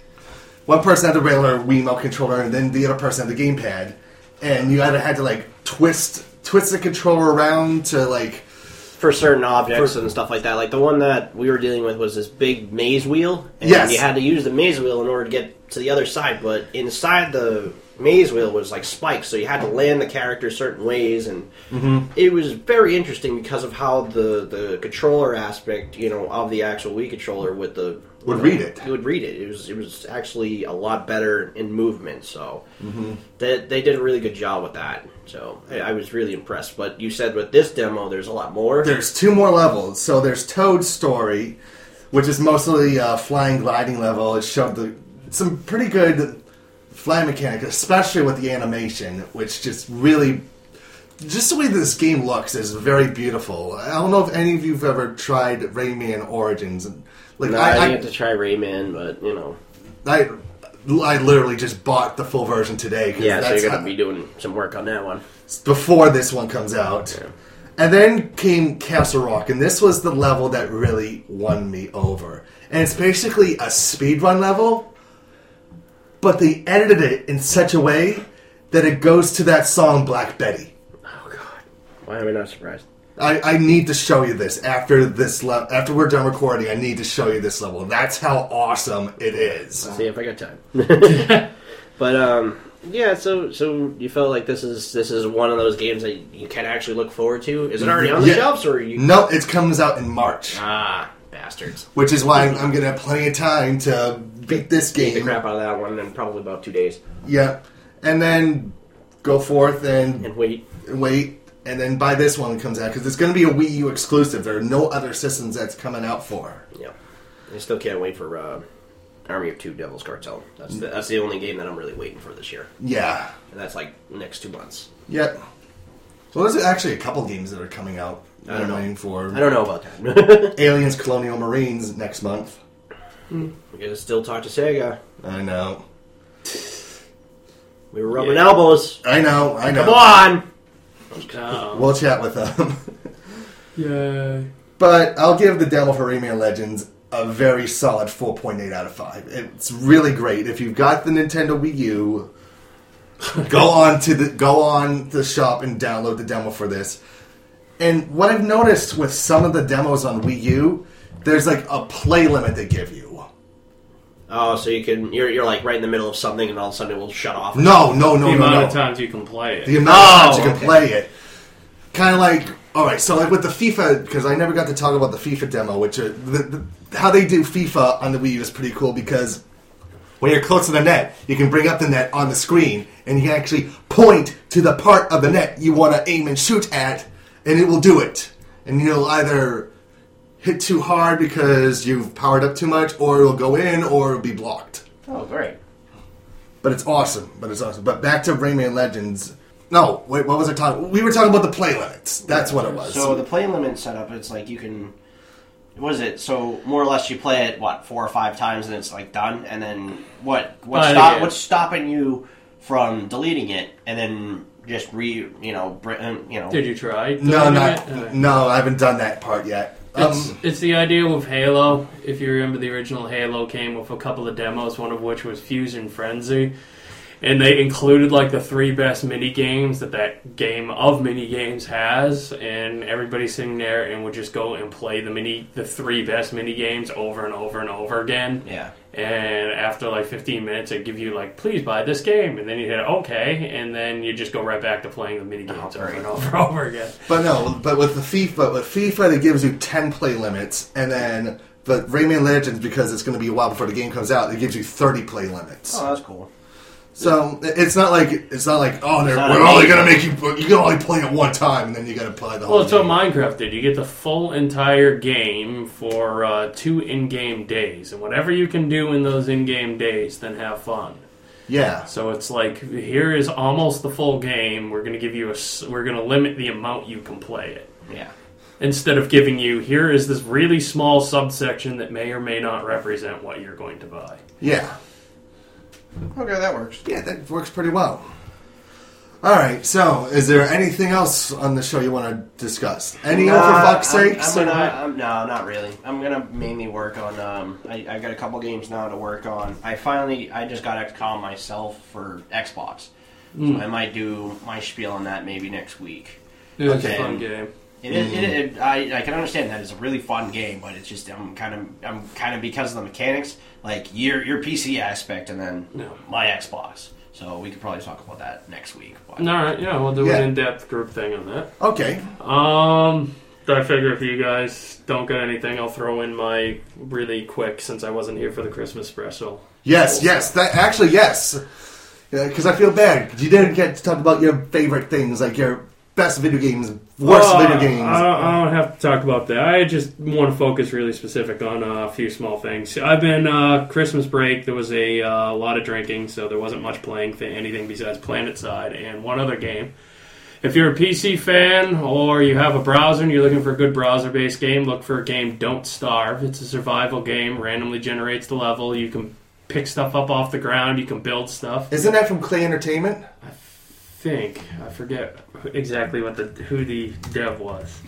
one person had the regular Wiimote controller and then the other person had the gamepad. And you either had to like twist twist the controller around to like... For certain objects For- and stuff like that. Like the one that we were dealing with was this big maze wheel. And Yes. you had to use the maze wheel in order to get to the other side. But inside the maze wheel was like spikes, so you had to land the character certain ways. And it was very interesting because of how the, the controller aspect, you know, of the actual Wii controller with the... Would you know, read it. It would read it. It was, it was actually a lot better in movement. So they, they did a really good job with that. So I, I was really impressed. But you said with this demo, there's a lot more. There's two more levels. So there's Toad's Story, which is mostly a flying gliding level. It showed the some pretty good flying mechanics, especially with the animation, which just really... Just the way this game looks is very beautiful. I don't know if any of you have ever tried Rayman Origins. Like No, I, I didn't I, get to try Rayman, but, you know. I, I literally just bought the full version today. 'Cause Yeah, so that's you're going how- to be doing some work on that one. before this one comes out. Yeah. And then came Castle Rock, and this was the level that really won me over. And it's basically a speedrun level, but they edited it in such a way that it goes to that song Black Betty. Oh, God. Why am I not surprised? I, I need to show you this after this le- after we're done recording. I need to show you this level. That's how awesome it is. See if I got time. But, um... yeah, so so you felt like this is this is one of those games that you can actually look forward to. Is it already on the Yeah. shelves, or are you? No, it comes out in March, Ah, bastards! which is why I'm, I'm going to have plenty of time to beat this Beat the game. crap out of that one in probably about two days Yeah, and then go forth and and wait. wait, and then buy this one when it comes out because it's going to be a Wii U exclusive. There are no other systems that's coming out for. Yeah, I still can't wait for uh, Army of Two: Devil's Cartel. That's the, that's the only game that I'm really waiting for this year, Yeah, and that's like next two months. yep. So there's actually a couple games that are coming out. I don't I'm know. waiting for I don't know about that. Aliens: Colonial Marines next month. We gotta still talk to Sega. I know, We were rubbing Yeah. elbows. I know, I know. Come on. Oh. We'll chat with them. Yeah. But I'll give the demo for Rayman Legends a very solid four point eight out of five. It's really great. If you've got the Nintendo Wii U, go on to the go on the shop and download the demo for this. And what I've noticed with some of the demos on Wii U, there's like a play limit they give you. Oh, so you can you're you're like right in the middle of something, and all of a sudden it will shut off. No, no, no, The no, amount no. of times you can play it. The amount Oh, of times you can okay. play it. Kind of like, alright, so like with the FIFA, because I never got to talk about the FIFA demo, which are, the, the, how they do FIFA on the Wii U is pretty cool because when you're close to the net, you can bring up the net on the screen and you can actually point to the part of the net you want to aim and shoot at, and it will do it. And you'll either hit too hard because you've powered up too much, or it'll go in, or it'll be blocked. Oh, great. But it's awesome. But it's awesome. But back to Rayman Legends. No, wait, what was I talking? We were talking about the play limits. That's what it was. So the play limit setup, it's like you can. What is it? So more or less, you play it what four or five times, and it's like done. And then what? What's Uh, stop, yeah. What's stopping you from deleting it and then just re you know br- um, you know? Did you try? no, deleting not it? Uh, no. I haven't done that part yet. It's, Um, it's the idea with Halo. If you remember, the original Halo came with a couple of demos, one of which was Fusion Frenzy. And they included like the three best mini games that that game of mini games has, and everybody's sitting there and would just go and play the mini, the three best mini games over and over and over again. Yeah. And after like fifteen minutes, it'd give you like, please buy this game, and then you hit okay, and then you just go right back to playing the mini games Oh, over great. and over and over again. But no, but with the FIFA, with FIFA, it gives you ten play limits, and then the Rayman Legends, because it's going to be a while before the game comes out, it gives you thirty play limits. Oh, that's cool. So it's not like it's not like oh, they're, not we're only amazing. going to make you you can only play it one time, and then you got to play the whole. Well, it's what game. Minecraft did. You get the full entire game for uh, two in-game days, and whatever you can do in those in-game days, then have fun. Yeah. So it's like, here is almost the full game. We're going to give you a, s- we're going to limit the amount you can play it. Yeah. Instead of giving you, here is this really small subsection that may or may not represent what you're going to buy. Yeah. Okay, that works. Yeah, that works pretty well. All right. So, is there anything else on the show you want to discuss? Any Nah, for fuck's I'm- sakes? I'm gonna, I'm, no, not really. I'm gonna mainly work on. Um, I, I got a couple games now to work on. I finally, I just got X COM myself for Xbox, so I might do my spiel on that maybe next week. It's Okay. a fun game. It is. It, it, I, I can understand that it's a really fun game, but it's just I'm kind of I'm kind of because of the mechanics, like your your P C aspect, and then No. my Xbox. So we could probably talk about that next week. But. All right, yeah, we'll do Yeah. an in-depth group thing on that. Okay. Um, I figure if you guys don't get anything, I'll throw in my really quick, since I wasn't here for the Christmas special. Yes. Yes. That actually yes. Because I feel bad. You didn't get to talk about your favorite things, like your best video games, worst Uh, video games. I don't, I don't have to talk about that. I just want to focus really specific on uh, a few small things. I've been uh, Christmas break. There was a uh, lot of drinking, so there wasn't much playing th- anything besides Planet Side and one other game. If you're a P C fan or you have a browser and you're looking for a good browser-based game, look for a game Don't Starve. It's a survival game. Randomly generates the level. You can pick stuff up off the ground. You can build stuff. Isn't that from Clay Entertainment? think I forget exactly what the who the dev was.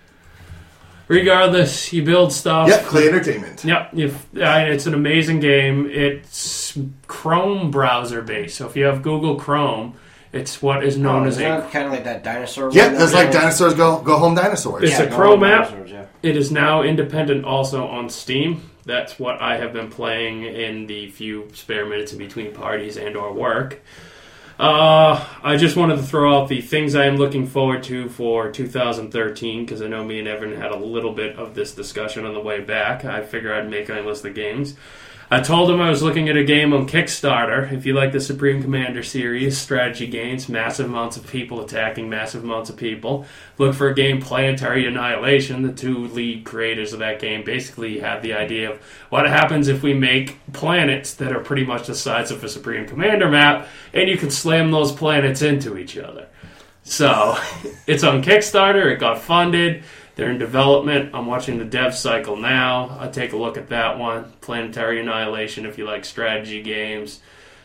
Regardless, you build stuff. Yep, Clay Entertainment. Yep, you, uh, it's an amazing game. It's Chrome browser based, so if you have Google Chrome, it's what is known Oh, as it's a. not kind of like that dinosaur. Yep, one that's that- like dinosaurs go go home dinosaurs. It's Yeah, a go Chrome on app. dinosaurs, yeah. It is now independent also on Steam. That's what I have been playing in the few spare minutes in between parties and or work. Uh, I just wanted to throw out the things I am looking forward to for two thousand thirteen, because I know me and Evan had a little bit of this discussion on the way back. I figure I'd make a list of games. I told him I was looking at a game on Kickstarter. If you like the Supreme Commander series, strategy games, massive amounts of people attacking massive amounts of people, look for a game, Planetary Annihilation. The two lead creators of that game basically had the idea of what happens if we make planets that are pretty much the size of a Supreme Commander map, and you can slam those planets into each other. So, it's on Kickstarter, it got funded. They're in development. I'm watching the dev cycle now. I'll take a look at that one. Planetary Annihilation, if you like strategy games.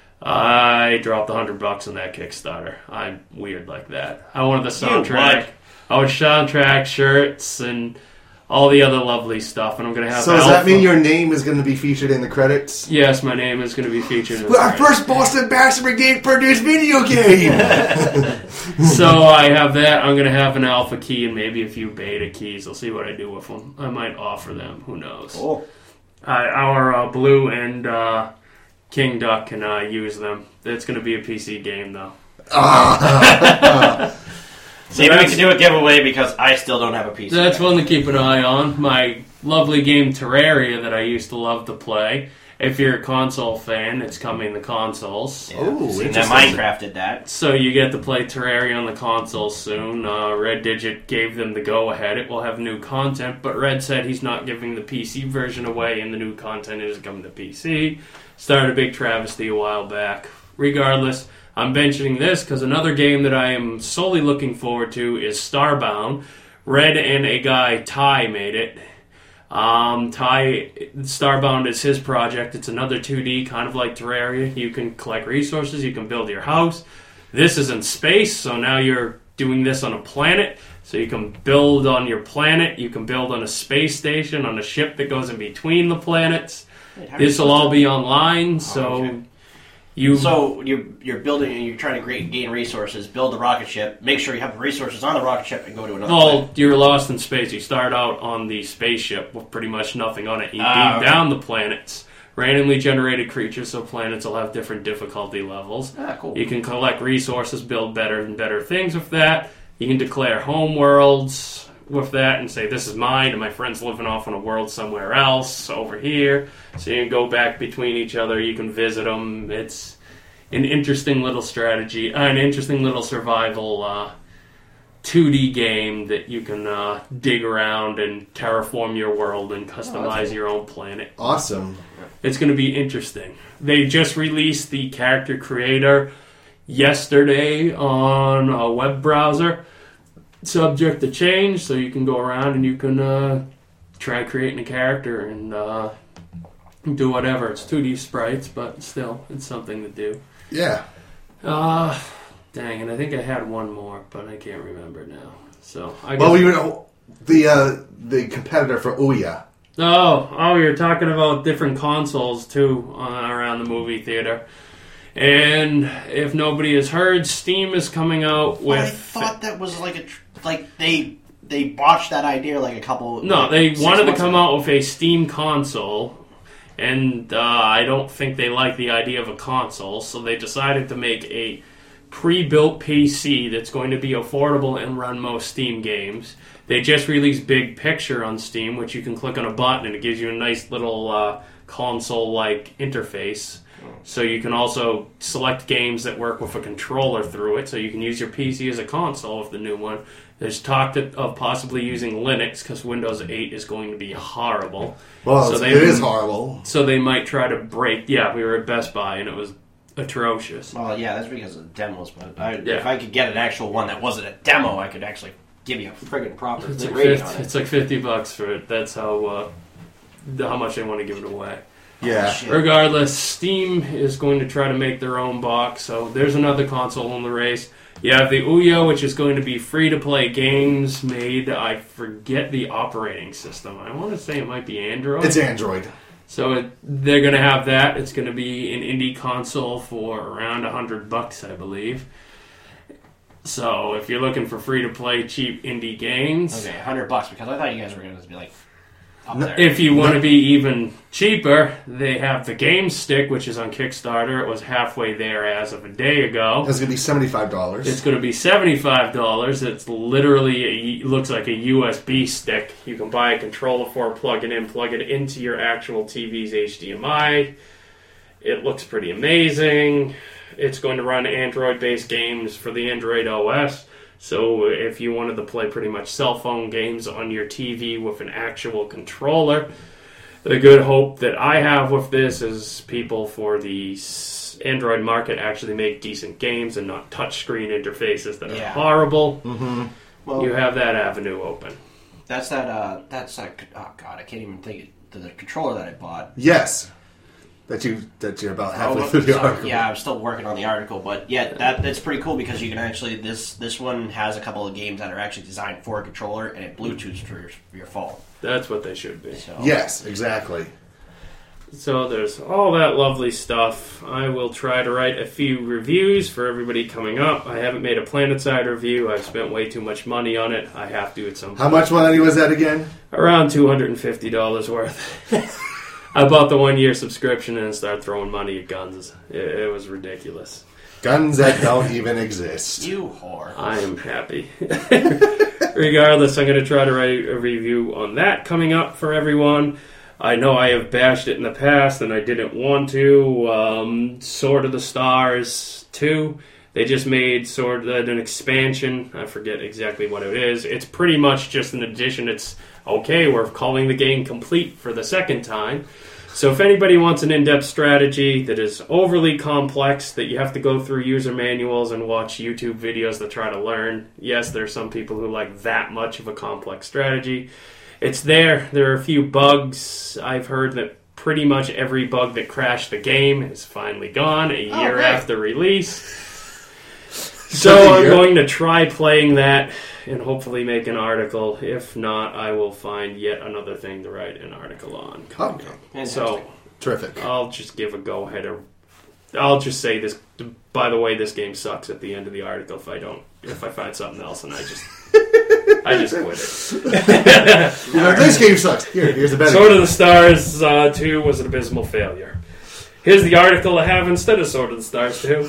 I dropped a hundred bucks on that Kickstarter. I'm weird like that. I wanted the soundtrack. what? I wanted soundtrack, shirts, and all the other lovely stuff. And I'm going to have So does that Alpha- mean your name is going to be featured in the credits? Yes, my name is going to be featured in Well, our the first Boston Bastard Brigade produced video game! So I have that. I'm going to have an alpha key and maybe a few beta keys. I'll see what I do with them. I might offer them. Who knows? Cool. Uh, our uh, Blue and uh, King Duck can uh, use them. It's going to be a P C game, though. See, maybe we can do a giveaway because I still don't have a P C. That's one to keep an eye on. My lovely game Terraria that I used to love to play. If you're a console fan, it's coming to consoles. Yeah. Ooh, See, that interesting. Minecraft did that. So you get to play Terraria on the console soon. Uh, Red Digit gave them the go-ahead. It will have new content, but Red said he's not giving the P C version away, and the new content is coming to P C. Started a big travesty a while back. Regardless, I'm mentioning this because another game that I am solely looking forward to is Starbound. Red and a guy, Ty, made it. Um, Ty, Starbound is his project. It's another two D, kind of like Terraria. You can collect resources, you can build your house. This is in space, so now you're doing this on a planet. So you can build on your planet, you can build on a space station, on a ship that goes in between the planets. Wait, how are you This will supposed all to- be online, so okay. You So you're you're building and you're trying to great, gain resources, build the rocket ship, make sure you have the resources on the rocket ship, and go to another Well, planet. you're lost in space. You start out on the spaceship with pretty much nothing on it. You Ah, beam okay. down the planets, randomly generated creatures, so planets will have different difficulty levels. Ah, cool. You can collect resources, build better and better things with that. You can declare home worlds with that and say, this is mine, and my friend's living off on a world somewhere else over here. So you can go back between each other. You can visit them. It's an interesting little strategy, uh, an interesting little survival uh, two D game that you can uh, dig around and terraform your world and customize your own planet. Awesome. It's going to be interesting. They just released the character creator yesterday on a web browser, subject to change, so you can go around and you can uh, try creating a character and uh, do whatever. It's two D sprites, but still, it's something to do. Yeah. Uh, dang, and I think I had one more, but I can't remember now. So I guess. Well, we were the uh, the competitor for Ouya. Oh, oh, you're talking about different consoles too uh, around the movie theater. And if nobody has heard, Steam is coming out with. I thought that was like a tr- like they they botched that idea like a couple. No, like, they six wanted to months come ago. out with a Steam console, and uh, I don't think they like the idea of a console, so they decided to make a pre-built P C that's going to be affordable and run most Steam games. They just released Big Picture on Steam, which you can click on a button and it gives you a nice little uh, console-like interface. So you can also select games that work with a controller through it, so you can use your P C as a console with the new one. There's talk that, of possibly using Linux, because Windows eight is going to be horrible. Well, So it's, they- it is horrible. So they might try to break... Yeah, we were at Best Buy, and it was atrocious. Well, yeah, that's because of the demos. But I, Yeah. if I could get an actual one that wasn't a demo, I could actually give you a friggin' proper It's like, rating fifty, on it. it's like fifty bucks for it. That's how uh, how much they want to give it away. Yeah. Shit. Regardless, Steam is going to try to make their own box, so there's another console in the race. You have the Ouya, which is going to be free-to-play games made, I forget the operating system. I want to say it might be Android. It's Android. So it, they're going to have that. It's going to be an indie console for around one hundred bucks, I believe. So if you're looking for free-to-play, cheap indie games... Okay, hundred bucks because I thought you guys were going to be like up No, there. If you want to be even cheaper, they have the Game Stick, which is on Kickstarter. It was halfway there as of a day ago. It's going to be seventy-five dollars. It's going to be seventy-five dollars. It's literally, a, it looks like a U S B stick. You can buy a controller for it, plug it in, plug it into your actual T V's H D M I. It looks pretty amazing. It's going to run Android-based games for the Android O S. So if you wanted to play pretty much cell phone games on your T V with an actual controller, the good hope that I have with this is people for the s- Android market actually make decent games and not touchscreen interfaces that Yeah. are horrible. Well, You have that avenue open. that's that. Uh, that's that. Oh god, I can't even think of the controller that I bought. Yes. That you that you're about halfway Oh, through the sorry. article. Yeah, I'm still working on the article, but yeah, that that's pretty cool because you can actually this this one has a couple of games that are actually designed for a controller and it Bluetooths for your, your phone. That's what they should be. So Yes, exactly. So there's all that lovely stuff. I will try to write a few reviews for everybody coming up. I haven't made a PlanetSide review. I've spent way too much money on it. I have to at some point. How much money was that again? Around two hundred fifty dollars worth. I bought the one-year subscription and started throwing money at guns. It, it was ridiculous. Guns that don't even exist. you whore. I am happy. Regardless, I'm going to try to write a review on that coming up for everyone. I know I have bashed it in the past and I didn't want to. Um, Sword of the Stars two. They just made sort of an expansion. I forget exactly what it is. It's pretty much just an addition. It's, okay, we're calling the game complete for the second time. So if anybody wants an in-depth strategy that is overly complex, that you have to go through user manuals and watch YouTube videos to try to learn, yes, there are some people who like that much of a complex strategy. It's there. There are a few bugs. I've heard that pretty much every bug that crashed the game is finally gone a Oh, year great. after release. Took So a I'm year. going to try playing that and hopefully make an article. If not, I will find yet another thing to write an article on. Okay. Fantastic. So Terrific. I'll just give a go-ahead I'll just say this. By the way, this game sucks at the end of the article. If I don't, if I find something else, and I just, I just quit it. You know, this game sucks. Here, here's a better. Sword game. of the Stars uh, two was an abysmal failure. Here's the article I have instead of Sword of the Stars two.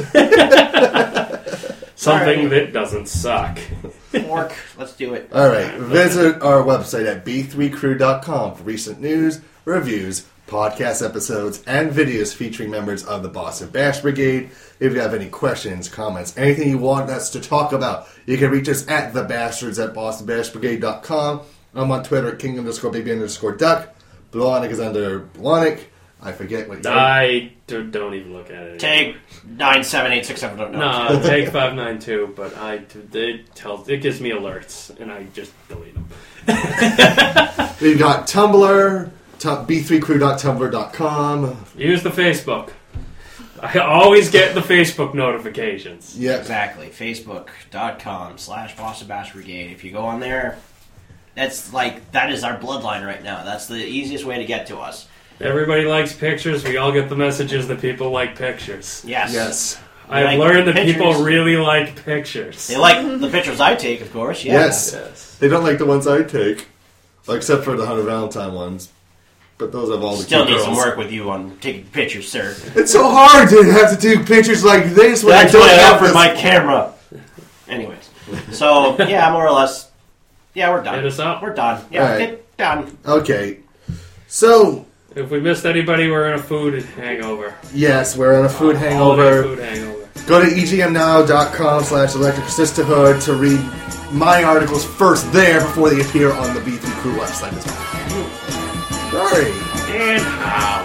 Something that doesn't suck. Work. Let's do it. All right, visit our website at b three crew dot com for recent news, reviews, podcast episodes, and videos featuring members of the Boston Bash Brigade. If you have any questions, comments, anything you want us to talk about, you can reach us at thebastards at boston bash brigade dot com. I'm on Twitter at king underscore baby underscore duck. Blonic is under Blonic. I forget what you I do, don't even look at it. Take nine seven eight six seven. No, No, take five nine two, but I it tells it gives me alerts, and I just delete them. We've got Tumblr, b three crew dot tumblr dot com. Use the Facebook. I always get the Facebook notifications. Yeah, exactly. Facebook.com slash Boston Bash Brigade. If you go on there, that's like that is our bloodline right now. That's the easiest way to get to us. Everybody likes pictures. We all get the messages that people like pictures. Yes. Yes. I've like learned that pictures. people really like pictures. They like the pictures I take, of course. Yeah. Yes. Yes. They don't like the ones I take, except for the Hunter Valentine ones. But those have all the Still cute need some girls. work with you on taking pictures, sir. It's so hard to have to do pictures like this when That's I don't why I have offered this. my camera. Anyways, so yeah, more or less, yeah, we're done. Hit us up. We're done. Yeah, All right. get done. Okay, so If we missed anybody, we're in a food hangover. yes, we're on a food Holiday hangover. food hangover. Go to e g m now dot com slash electric sisterhood to read my articles first there before they appear on the B three Crew website as well. Sorry. And how?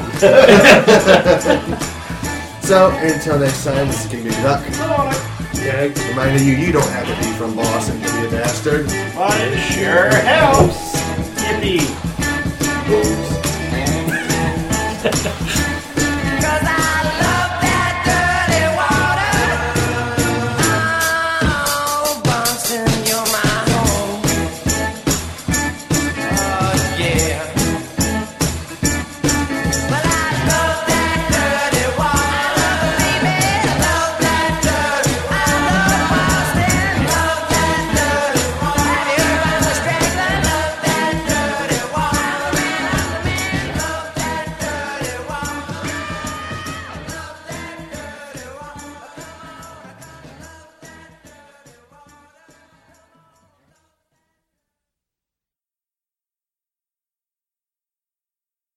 So until next time, this is King Baby Duck. Yeah, Reminding you, you don't have to be from Boston to be a bastard. But it sure helps. Yippee. Oops.